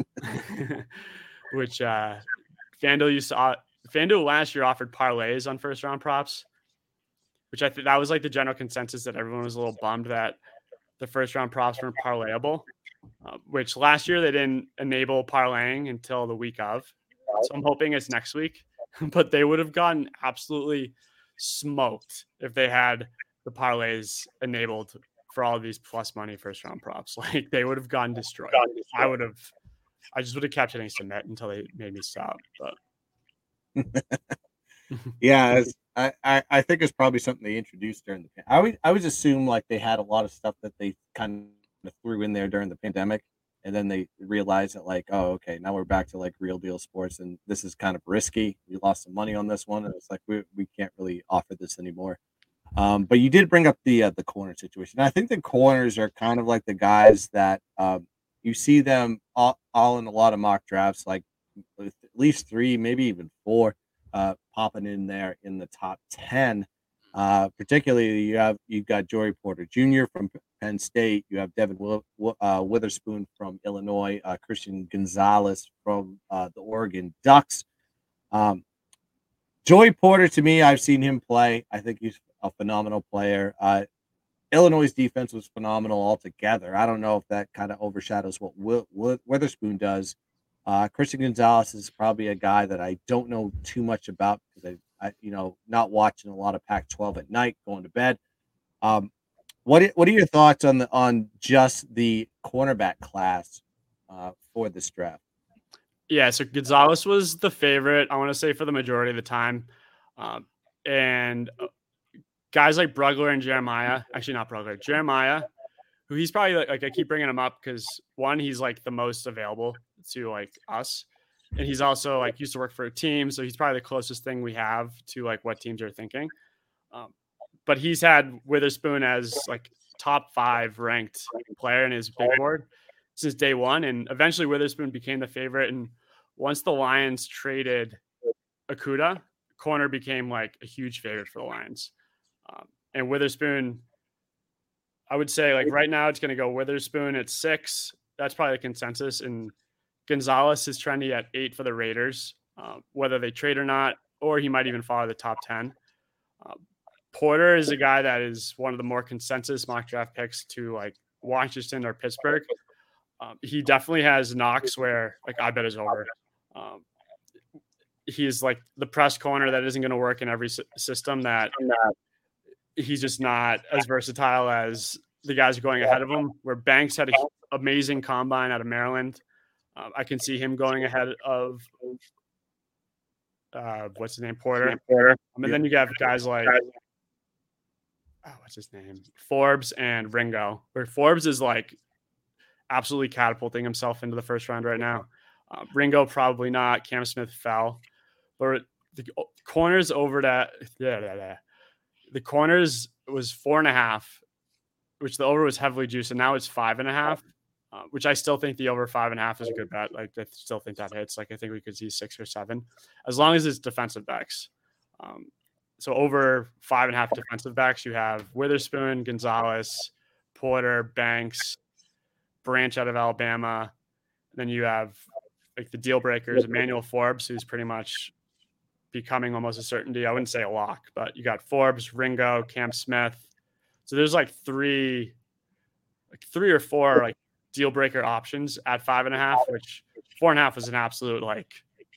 B: which uh, FanDuel used to, uh, FanDuel last year offered parlays on first round props, which I think that was like the general consensus that everyone was a little bummed that the first round props weren't parlayable, uh, which last year they didn't enable parlaying until the week of. So I'm hoping it's next week, but they would have gotten absolutely smoked if they had the parlays enabled for all of these plus money first round props. Like they would have gotten destroyed. I would have, I just would have kept hitting submit until they made me stop. But
A: yeah, it's, I, I, I think it's probably something they introduced during the. I would I would assume like they had a lot of stuff that they kind of threw in there during the pandemic, and then they realized that like, oh, okay, now we're back to like real deal sports, and this is kind of risky. We lost some money on this one, and it's like we we can't really offer this anymore. Um, but you did bring up the uh, the corner situation. I think the corners are kind of like the guys that um, you see them all, all in a lot of mock drafts, like with at least three, maybe even four, uh, popping in there in the top ten. Uh, particularly, you have you've got Joey Porter Junior from Penn State. You have Devin Wi- Wi- uh, Witherspoon from Illinois. Uh, Christian Gonzalez from uh, the Oregon Ducks. Um, Joey Porter, to me, I've seen him play. I think he's a phenomenal player. Uh, Illinois' defense was phenomenal altogether. I don't know if that kind of overshadows what Will, Will, Witherspoon does. Uh, Christian Gonzalez is probably a guy that I don't know too much about because I, I, you know, not watching a lot of Pac twelve at night, going to bed. Um, what What are your thoughts on the on just the cornerback class uh, for this draft?
B: Yeah, so Gonzalez was the favorite, I want to say, for the majority of the time. Um, and guys like Brugler and Jeremiah, actually not Brugler, Jeremiah, who he's probably like, like I keep bringing him up because one, he's like the most available to like us. And he's also like used to work for a team. So he's probably the closest thing we have to like what teams are thinking. Um, but he's had Witherspoon as like top five ranked player in his big board since day one. And eventually Witherspoon became the favorite. And once the Lions traded Okudah, corner became like a huge favorite for the Lions. Um, and Witherspoon, I would say like right now it's going to go Witherspoon at six. That's probably the consensus. And Gonzalez is trending at eight for the Raiders, uh, whether they trade or not, or he might even follow the top ten. Uh, Porter is a guy that is one of the more consensus mock draft picks to like Washington or Pittsburgh. Um, he definitely has knocks where like I bet is over. Um, he's like the press corner that isn't going to work in every s- system that he's just not as versatile as the guys going ahead of him, where Banks had an amazing combine out of Maryland. Um, I can see him going ahead of uh, what's his name? Porter. Porter. Um, and then you have guys like, oh, what's his name? Forbes and Ringo, where Forbes is like absolutely catapulting himself into the first round right now. Uh, Ringo, probably not. Cam Smith fell. But the corners over that, yeah, yeah, yeah. The corners was four and a half, which the over was heavily juiced, and now it's five and a half, uh, which I still think the over five and a half is a good bet. Like I still think that hits. Like I think we could see six or seven, as long as it's defensive backs. Um, so over five and a half defensive backs, you have Witherspoon, Gonzalez, Porter, Banks, Branch out of Alabama. And then you have like the deal breakers, Emmanuel Forbes, who's pretty much becoming almost a certainty. I wouldn't say a lock, but you got Forbes, Ringo, Cam Smith. So there's like three, like three or four like deal breaker options at five and a half, which four and a half was an absolute like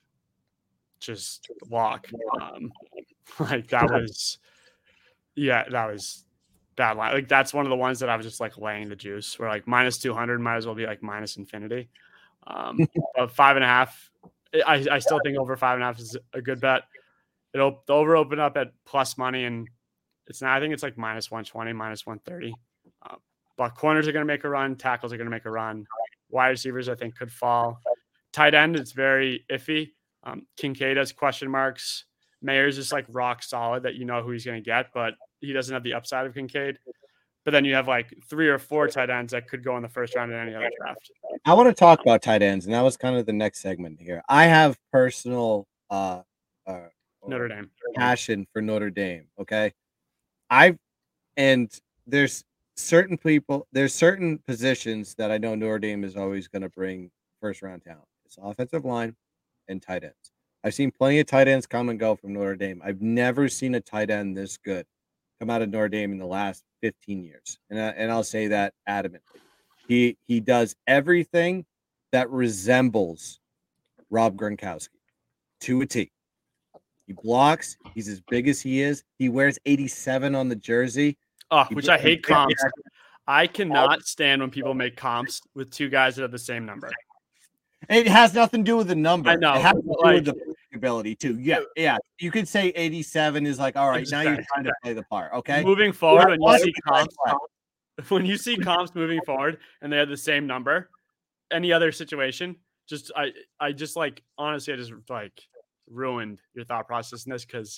B: just lock. Um, like that was, yeah, that was bad line. Like that's one of the ones that I was just like laying the juice. Where like minus two hundred might as well be like minus infinity. Um, but five and a half. I, I still think over five and a half is a good bet. It'll the over open up at plus money, and it's not. I think it's like minus one twenty, minus one thirty. Uh, but corners are going to make a run. Tackles are going to make a run. Wide receivers, I think, could fall. Tight end, it's very iffy. Um, Kincaid has question marks. Mayer's just like rock solid that you know who he's going to get, but he doesn't have the upside of Kincaid. But then you have like three or four tight ends that could go in the first round in any other draft.
A: I want to talk about tight ends, and that was kind of the next segment here. I have personal uh, uh,
B: Notre Dame
A: passion for Notre Dame. Okay, I and there's certain people, there's certain positions that I know Notre Dame is always going to bring first round talent. It's offensive line and tight ends. I've seen plenty of tight ends come and go from Notre Dame. I've never seen a tight end this good come out of Notre Dame in the last fifteen years. And, I, and I'll say that adamantly. He he does everything that resembles Rob Gronkowski to a T. He blocks. He's as big as he is. He wears eighty-seven on the jersey.
B: Oh, which I hate comps. I cannot stand when people make comps with two guys that have the same number.
A: It has nothing to do with the number.
B: I know.
A: It has to do
B: like,
A: with the ability too. Yeah, yeah. You could say eighty-seven is like, all right, now you're trying to play the part. Okay.
B: Moving forward, when you see comps, when you see comps moving forward and they have the same number, any other situation, just I I just like honestly I just like ruined your thought process in this because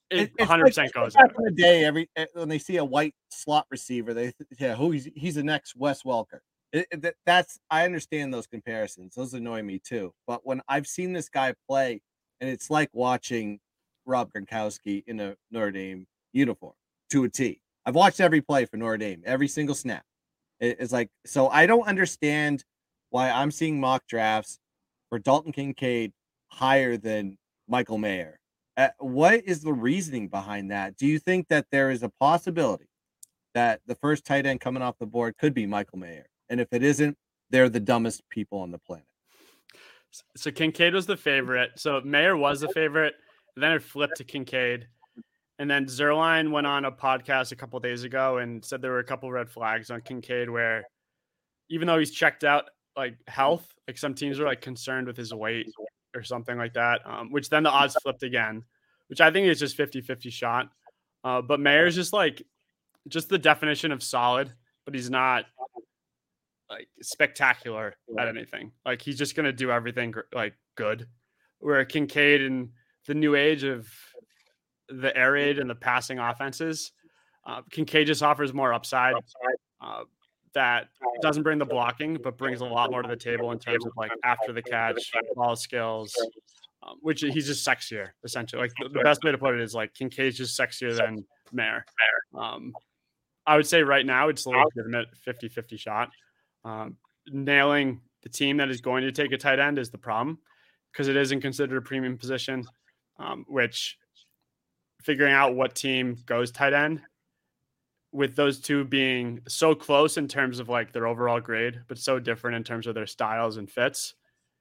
B: it one hundred percent
A: like,
B: goes
A: back in the day. Every when they see a white slot receiver, they yeah, who he's he's the next Wes Welker. It, it, that's I understand those comparisons. Those annoy me too. But when I've seen this guy play, and it's like watching Rob Gronkowski in a Notre Dame uniform to a T. I've watched every play for Notre Dame, every single snap. It, it's like so. I don't understand why I'm seeing mock drafts for Dalton Kincaid higher than Michael Mayer. Uh, what is the reasoning behind that? Do you think that there is a possibility that the first tight end coming off the board could be Michael Mayer? And if it isn't, they're the dumbest people on the planet.
B: So Kincaid was the favorite. So Mayer was the favorite. Then it flipped to Kincaid. And then Zerline went on a podcast a couple of days ago and said there were a couple of red flags on Kincaid where even though he's checked out like health, like some teams were like concerned with his weight or something like that, um, which then the odds flipped again, which I think is just fifty-fifty shot. Uh, but Mayer's just like, just the definition of solid, but he's not like spectacular at anything. Like he's just going to do everything like good. Where Kincaid in the new age of the air raid and the passing offenses, uh, Kincaid just offers more upside uh, that doesn't bring the blocking, but brings a lot more to the table in terms of like after the catch, ball skills, um, which he's just sexier essentially. Like the, the best way to put it is like Kincaid's just sexier than Mayer. Um, I would say right now it's a legitimate fifty-fifty shot. Um, nailing the team that is going to take a tight end is the problem because it isn't considered a premium position, um, which figuring out what team goes tight end with those two being so close in terms of like their overall grade, but so different in terms of their styles and fits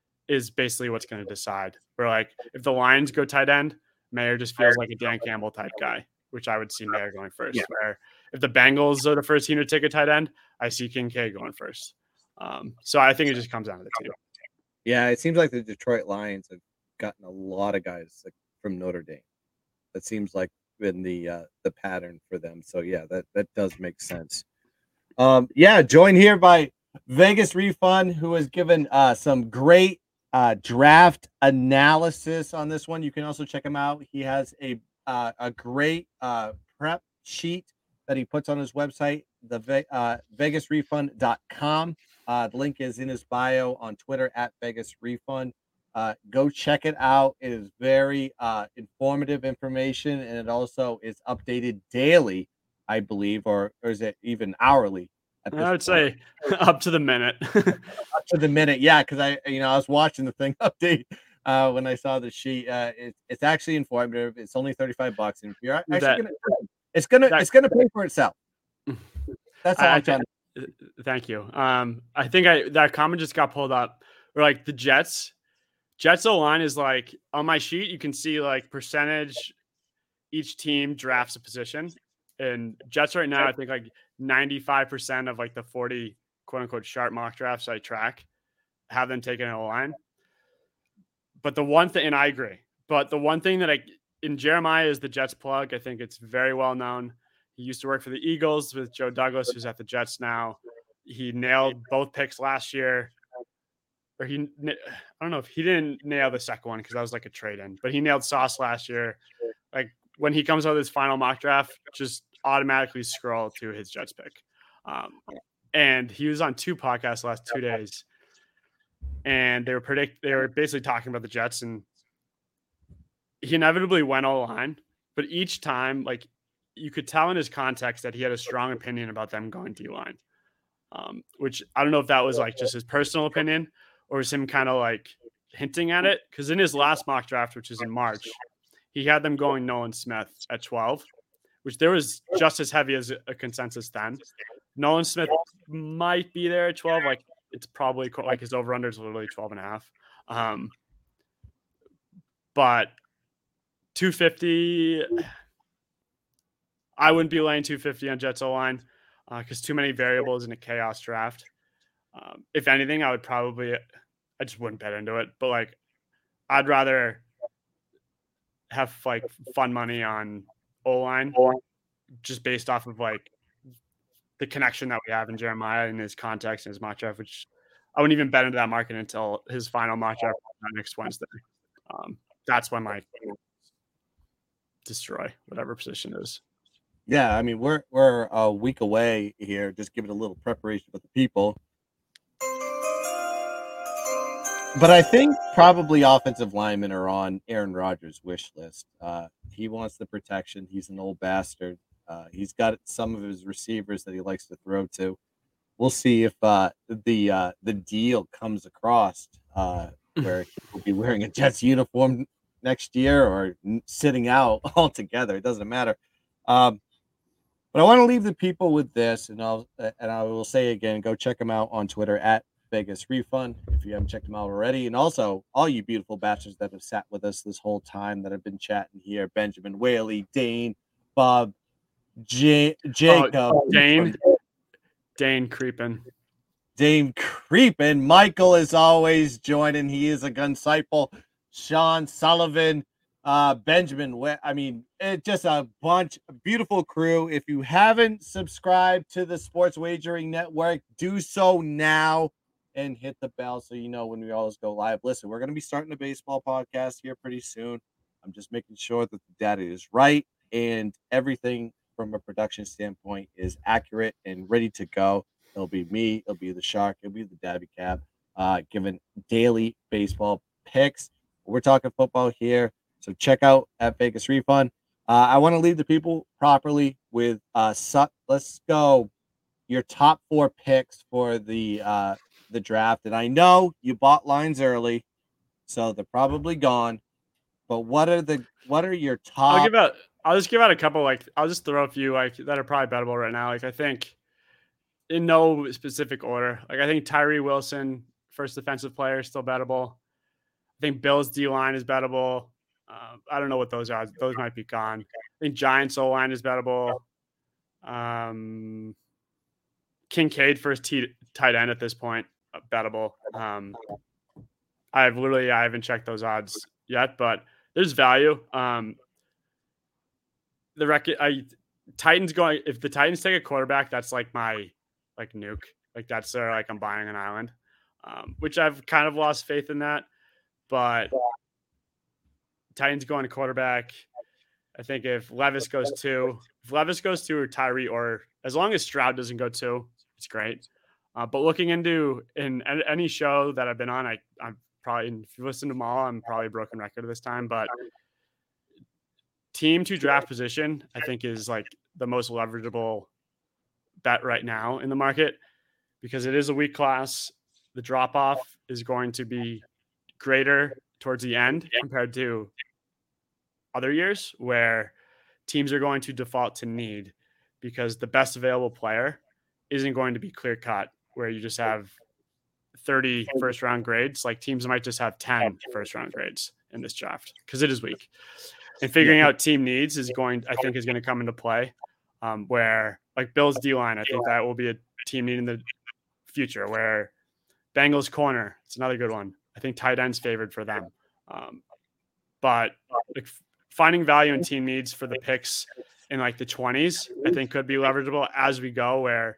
B: is basically what's going to decide. Where like if the Lions go tight end, Mayer just feels like a Dan Campbell type guy, which I would see Mayer going first. Yeah. Where if the Bengals are the first team to take a tight end, I see Kincaid going first. Um, so I think it just comes down to the team.
A: Yeah, it seems like the Detroit Lions have gotten a lot of guys like, from Notre Dame. That seems like been the uh, the pattern for them. So yeah, that that does make sense. Um, yeah, joined here by Vegas Refund, who has given uh, some great uh, draft analysis on this one. You can also check him out. He has a uh, a great uh, prep sheet that he puts on his website, the uh, vegas refund dot com. Uh, the link is in his bio on Twitter at Vegas Refund. Uh, go check it out. It is very uh, informative information, and it also is updated daily, I believe, or, or is it even hourly?
B: At this I would point? say up to the minute.
A: Up to the minute, yeah, because I, you know, I was watching the thing update uh, when I saw the sheet. Uh, it, it's actually informative. It's only thirty-five bucks, and if you're actually that, gonna, it's gonna, that, it's gonna pay for itself. That's all I, I'm trying. To-
B: Thank you. Um, I think I that comment just got pulled up. Or like the Jets. Jets O-line is like on my sheet, you can see like percentage each team drafts a position. And Jets right now, I think like ninety-five percent of like the forty quote unquote sharp mock drafts I track have them taking an O-line. But the one thing, and I agree, but the one thing that I, in Jeremiah is the Jets plug. I think it's very well known. He used to work for the Eagles with Joe Douglas, who's at the Jets now. He nailed both picks last year. Or he, I don't know if he didn't nail the second one because that was like a trade in, but he nailed Sauce last year. Like when he comes out with his final mock draft, just automatically scroll to his Jets pick. Um, and he was on two podcasts the last two days, and they were predict they were basically talking about the Jets, and he inevitably went all line, but each time, like you could tell in his context that he had a strong opinion about them going D line, um, which I don't know if that was like just his personal opinion. Or was him kind of like hinting at it? Because in his last mock draft, which is in March, he had them going Nolan Smith at twelve, which there was just as heavy as a consensus then. Nolan Smith might be there at twelve. Like it's probably like his over-under is literally twelve and a half. Um, but two fifty, I wouldn't be laying two fifty on Jets O-line because uh, too many variables in a chaos draft. Um, if anything, I would probably, I just wouldn't bet into it, but like, I'd rather have like fun money on O-line just based off of like the connection that we have in Jeremiah and his context and his mock draft, which I wouldn't even bet into that market until his final mock draft next Wednesday. Um, that's when my destroy whatever position is.
A: Yeah, I mean, we're we're a week away here. Just give it a little preparation for the people. But I think probably offensive linemen are on Aaron Rodgers' wish list. Uh, he wants the protection. He's an old bastard. Uh, he's got some of his receivers that he likes to throw to. We'll see if uh, the uh, the deal comes across uh, where he will be wearing a Jets uniform next year or sitting out altogether. It doesn't matter. Um, but I want to leave the people with this, and I'll and I will say again, go check them out on Twitter at Vegas Refund if you haven't checked them out already, and also all you beautiful bastards that have sat with us this whole time that have been chatting here: Benjamin Whaley, Dane, Bob, J- Jacob,
B: oh, Dane, Dane creeping,
A: Dane creeping. Michael is always joining. He is a gun disciple. Sean Sullivan, uh, Benjamin. I mean, it's just a bunch of beautiful crew. If you haven't subscribed to the Sports Wagering Network, do so now and hit the bell so you know when we always go live. Listen, we're going to be starting a baseball podcast here pretty soon. I'm just making sure that the data is right and everything from a production standpoint is accurate and ready to go. It'll be me, it'll be the Shark, it'll be the Dabby Cab, uh, giving daily baseball picks. We're talking football here, so check out at Vegas Refund. Uh, I want to leave the people properly with uh, su- let's go your top four picks for the uh, the draft. And I know you bought lines early, so they're probably gone. But what are the what are your top?
B: I'll give out. I'll just give out a couple. Like I'll just throw a few like that are probably bettable right now. Like I think in no specific order. Like I think Tyree Wilson, first defensive player, is still bettable. I think Bills D line is bettable. Uh, I don't know what those are. Those might be gone. I think Giants O line is bettable. Um, Kincaid first t- tight end at this point, uh, bettable. Um, I've literally I haven't checked those odds yet, but there's value. Um, the record, I Titans going. If the Titans take a quarterback, that's like my like nuke. Like that's their like I'm buying an island, um, which I've kind of lost faith in that. But Titans going to quarterback. I think if Levis goes two, if Levis goes two or Tyree, or as long as Stroud doesn't go two, it's great. Uh, but looking into in any show that I've been on, I, I'm probably, if you listen to them all, I'm probably a broken record this time. But team to draft position, I think, is like the most leverageable bet right now in the market because it is a weak class. The drop off is going to be greater towards the end compared to other years where teams are going to default to need because the best available player isn't going to be clear cut where you just have thirty first round grades. Like teams might just have ten first round grades in this draft because it is weak. And figuring out team needs is going, I think, is going to come into play um, where like Bills D line, I think that will be a team need in the future where Bengals corner, it's another good one. I think tight end's favored for them. Um, but like, finding value in team needs for the picks in like the twenties, I think could be leverageable as we go where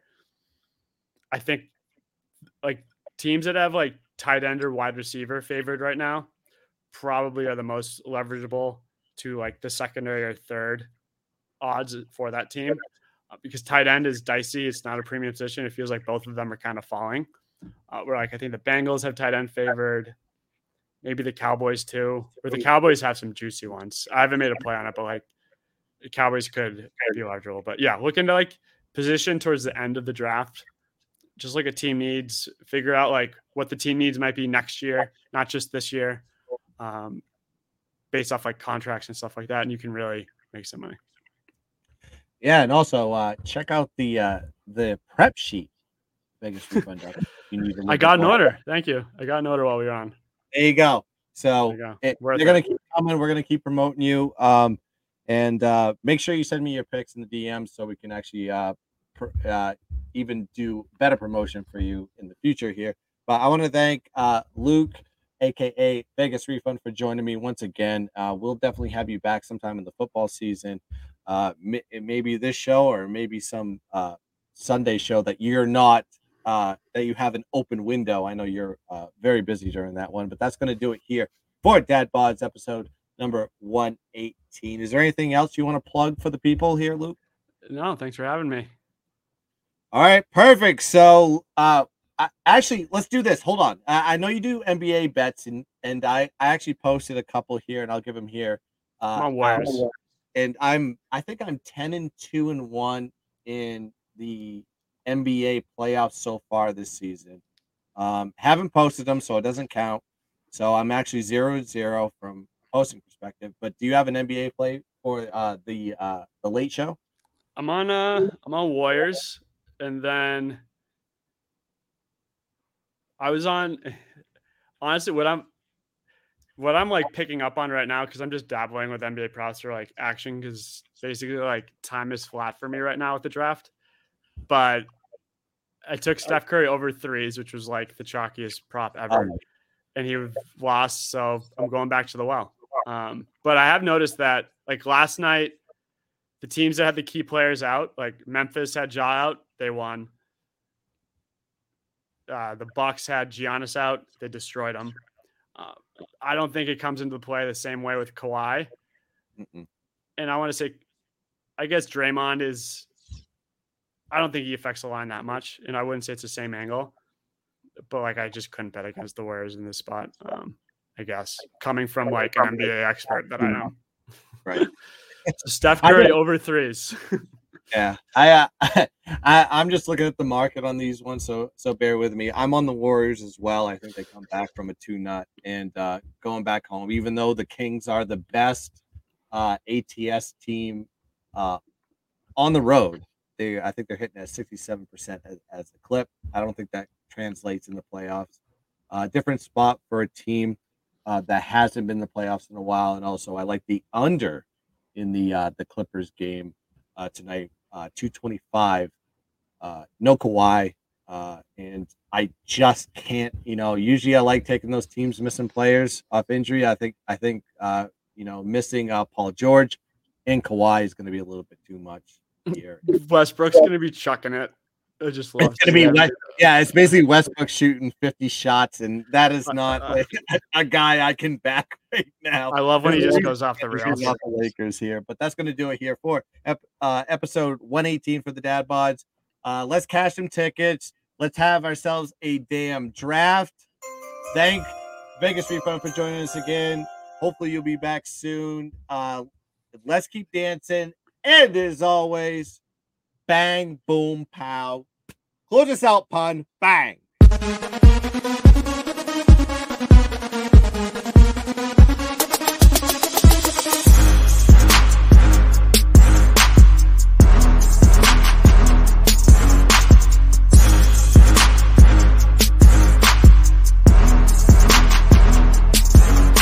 B: I think like teams that have like tight end or wide receiver favored right now probably are the most leverageable to like the secondary or third odds for that team uh, because tight end is dicey. It's not a premium position. It feels like both of them are kind of falling. Uh, where like I think the Bengals have tight end favored, maybe the Cowboys too, or the Cowboys have some juicy ones. I haven't made a play on it, but like the Cowboys could be leverageable. But yeah, look into like position towards the end of the draft. Just like a team needs, figure out like what the team needs might be next year, not just this year, um, based off like contracts and stuff like that. And you can really make some money.
A: Yeah. And also uh, check out the, uh, the prep sheet. Vegas Refund.
B: I got an order. Thank you. I got an order while we were on.
A: There you go. So you go. It, they're going to keep coming. We're going to keep promoting you. Um, and uh, make sure you send me your picks in the D Ms so we can actually uh, pr- uh, even do better promotion for you in the future here. But I want to thank uh, Luke, a k a. Vegas Refund, for joining me once again. Uh, we'll definitely have you back sometime in the football season. Uh, m- maybe this show or maybe some uh, Sunday show that you're not Uh, that you have an open window. I know you're uh, very busy during that one, but that's going to do it here for Dad Bods episode number one eighteen. Is there anything else you want to plug for the people here, Luke?
B: No, thanks for having me.
A: All right, perfect. So, uh, I, actually, let's do this. Hold on. I, I know you do N B A bets, and and I, I actually posted a couple here, and I'll give them here. Uh,
B: Come on, Warriors.
A: And I'm, I think I'm ten and two and one in the N B A playoffs so far this season. Um, haven't posted them, so it doesn't count. So I'm actually zero to zero from posting perspective. But do you have an N B A play for uh, the uh, the late show?
B: I'm on uh I'm on Warriors, and then I was on honestly what I'm what I'm like picking up on right now, because I'm just dabbling with N B A props for like action, because basically like time is flat for me right now with the draft. But I took Steph Curry over threes, which was like the chalkiest prop ever, and he lost. So I'm going back to the well. Um, but I have noticed that like last night, the teams that had the key players out, like Memphis had Ja out, they won. Uh, the Bucks had Giannis out, they destroyed him. Uh, I don't think it comes into play the same way with Kawhi. Mm-mm. And I want to say, I guess Draymond is, I don't think he affects the line that much. And I wouldn't say it's the same angle. But like, I just couldn't bet against the Warriors in this spot, um, I guess, coming from like an N B A expert that I know.
A: Right.
B: So Steph Curry over threes.
A: Yeah, I, uh, I I'm just looking at the market on these ones, so so bear with me. I'm on the Warriors as well. I think they come back from a two nut and uh, going back home. Even though the Kings are the best uh, A T S team uh, on the road, they I think they're hitting at sixty-seven percent as, as a clip. I don't think that translates in the playoffs. Uh, different spot for a team uh, that hasn't been in the playoffs in a while, and also I like the under in the uh, the Clippers game uh, tonight. Uh, two twenty-five, uh, no Kawhi, uh, and I just can't. You know, usually I like taking those teams missing players off injury. I think I think uh, you know missing uh, Paul George and Kawhi is going to be a little bit too much here.
B: Westbrook's going to be chucking it. I just love
A: it's going to be West, yeah. It's basically Westbrook shooting fifty shots, and that is not like a guy I can back right now.
B: I love when he just goes off the rails.
A: Off the Lakers here, but that's going to do it here for uh, episode one eighteen for the Dad Bods. Uh, let's cash some tickets. Let's have ourselves a damn draft. Thank Vegas Refund for joining us again. Hopefully you'll be back soon. Uh, let's keep dancing, and as always, bang, boom, pow. Close us out, pun. Bang.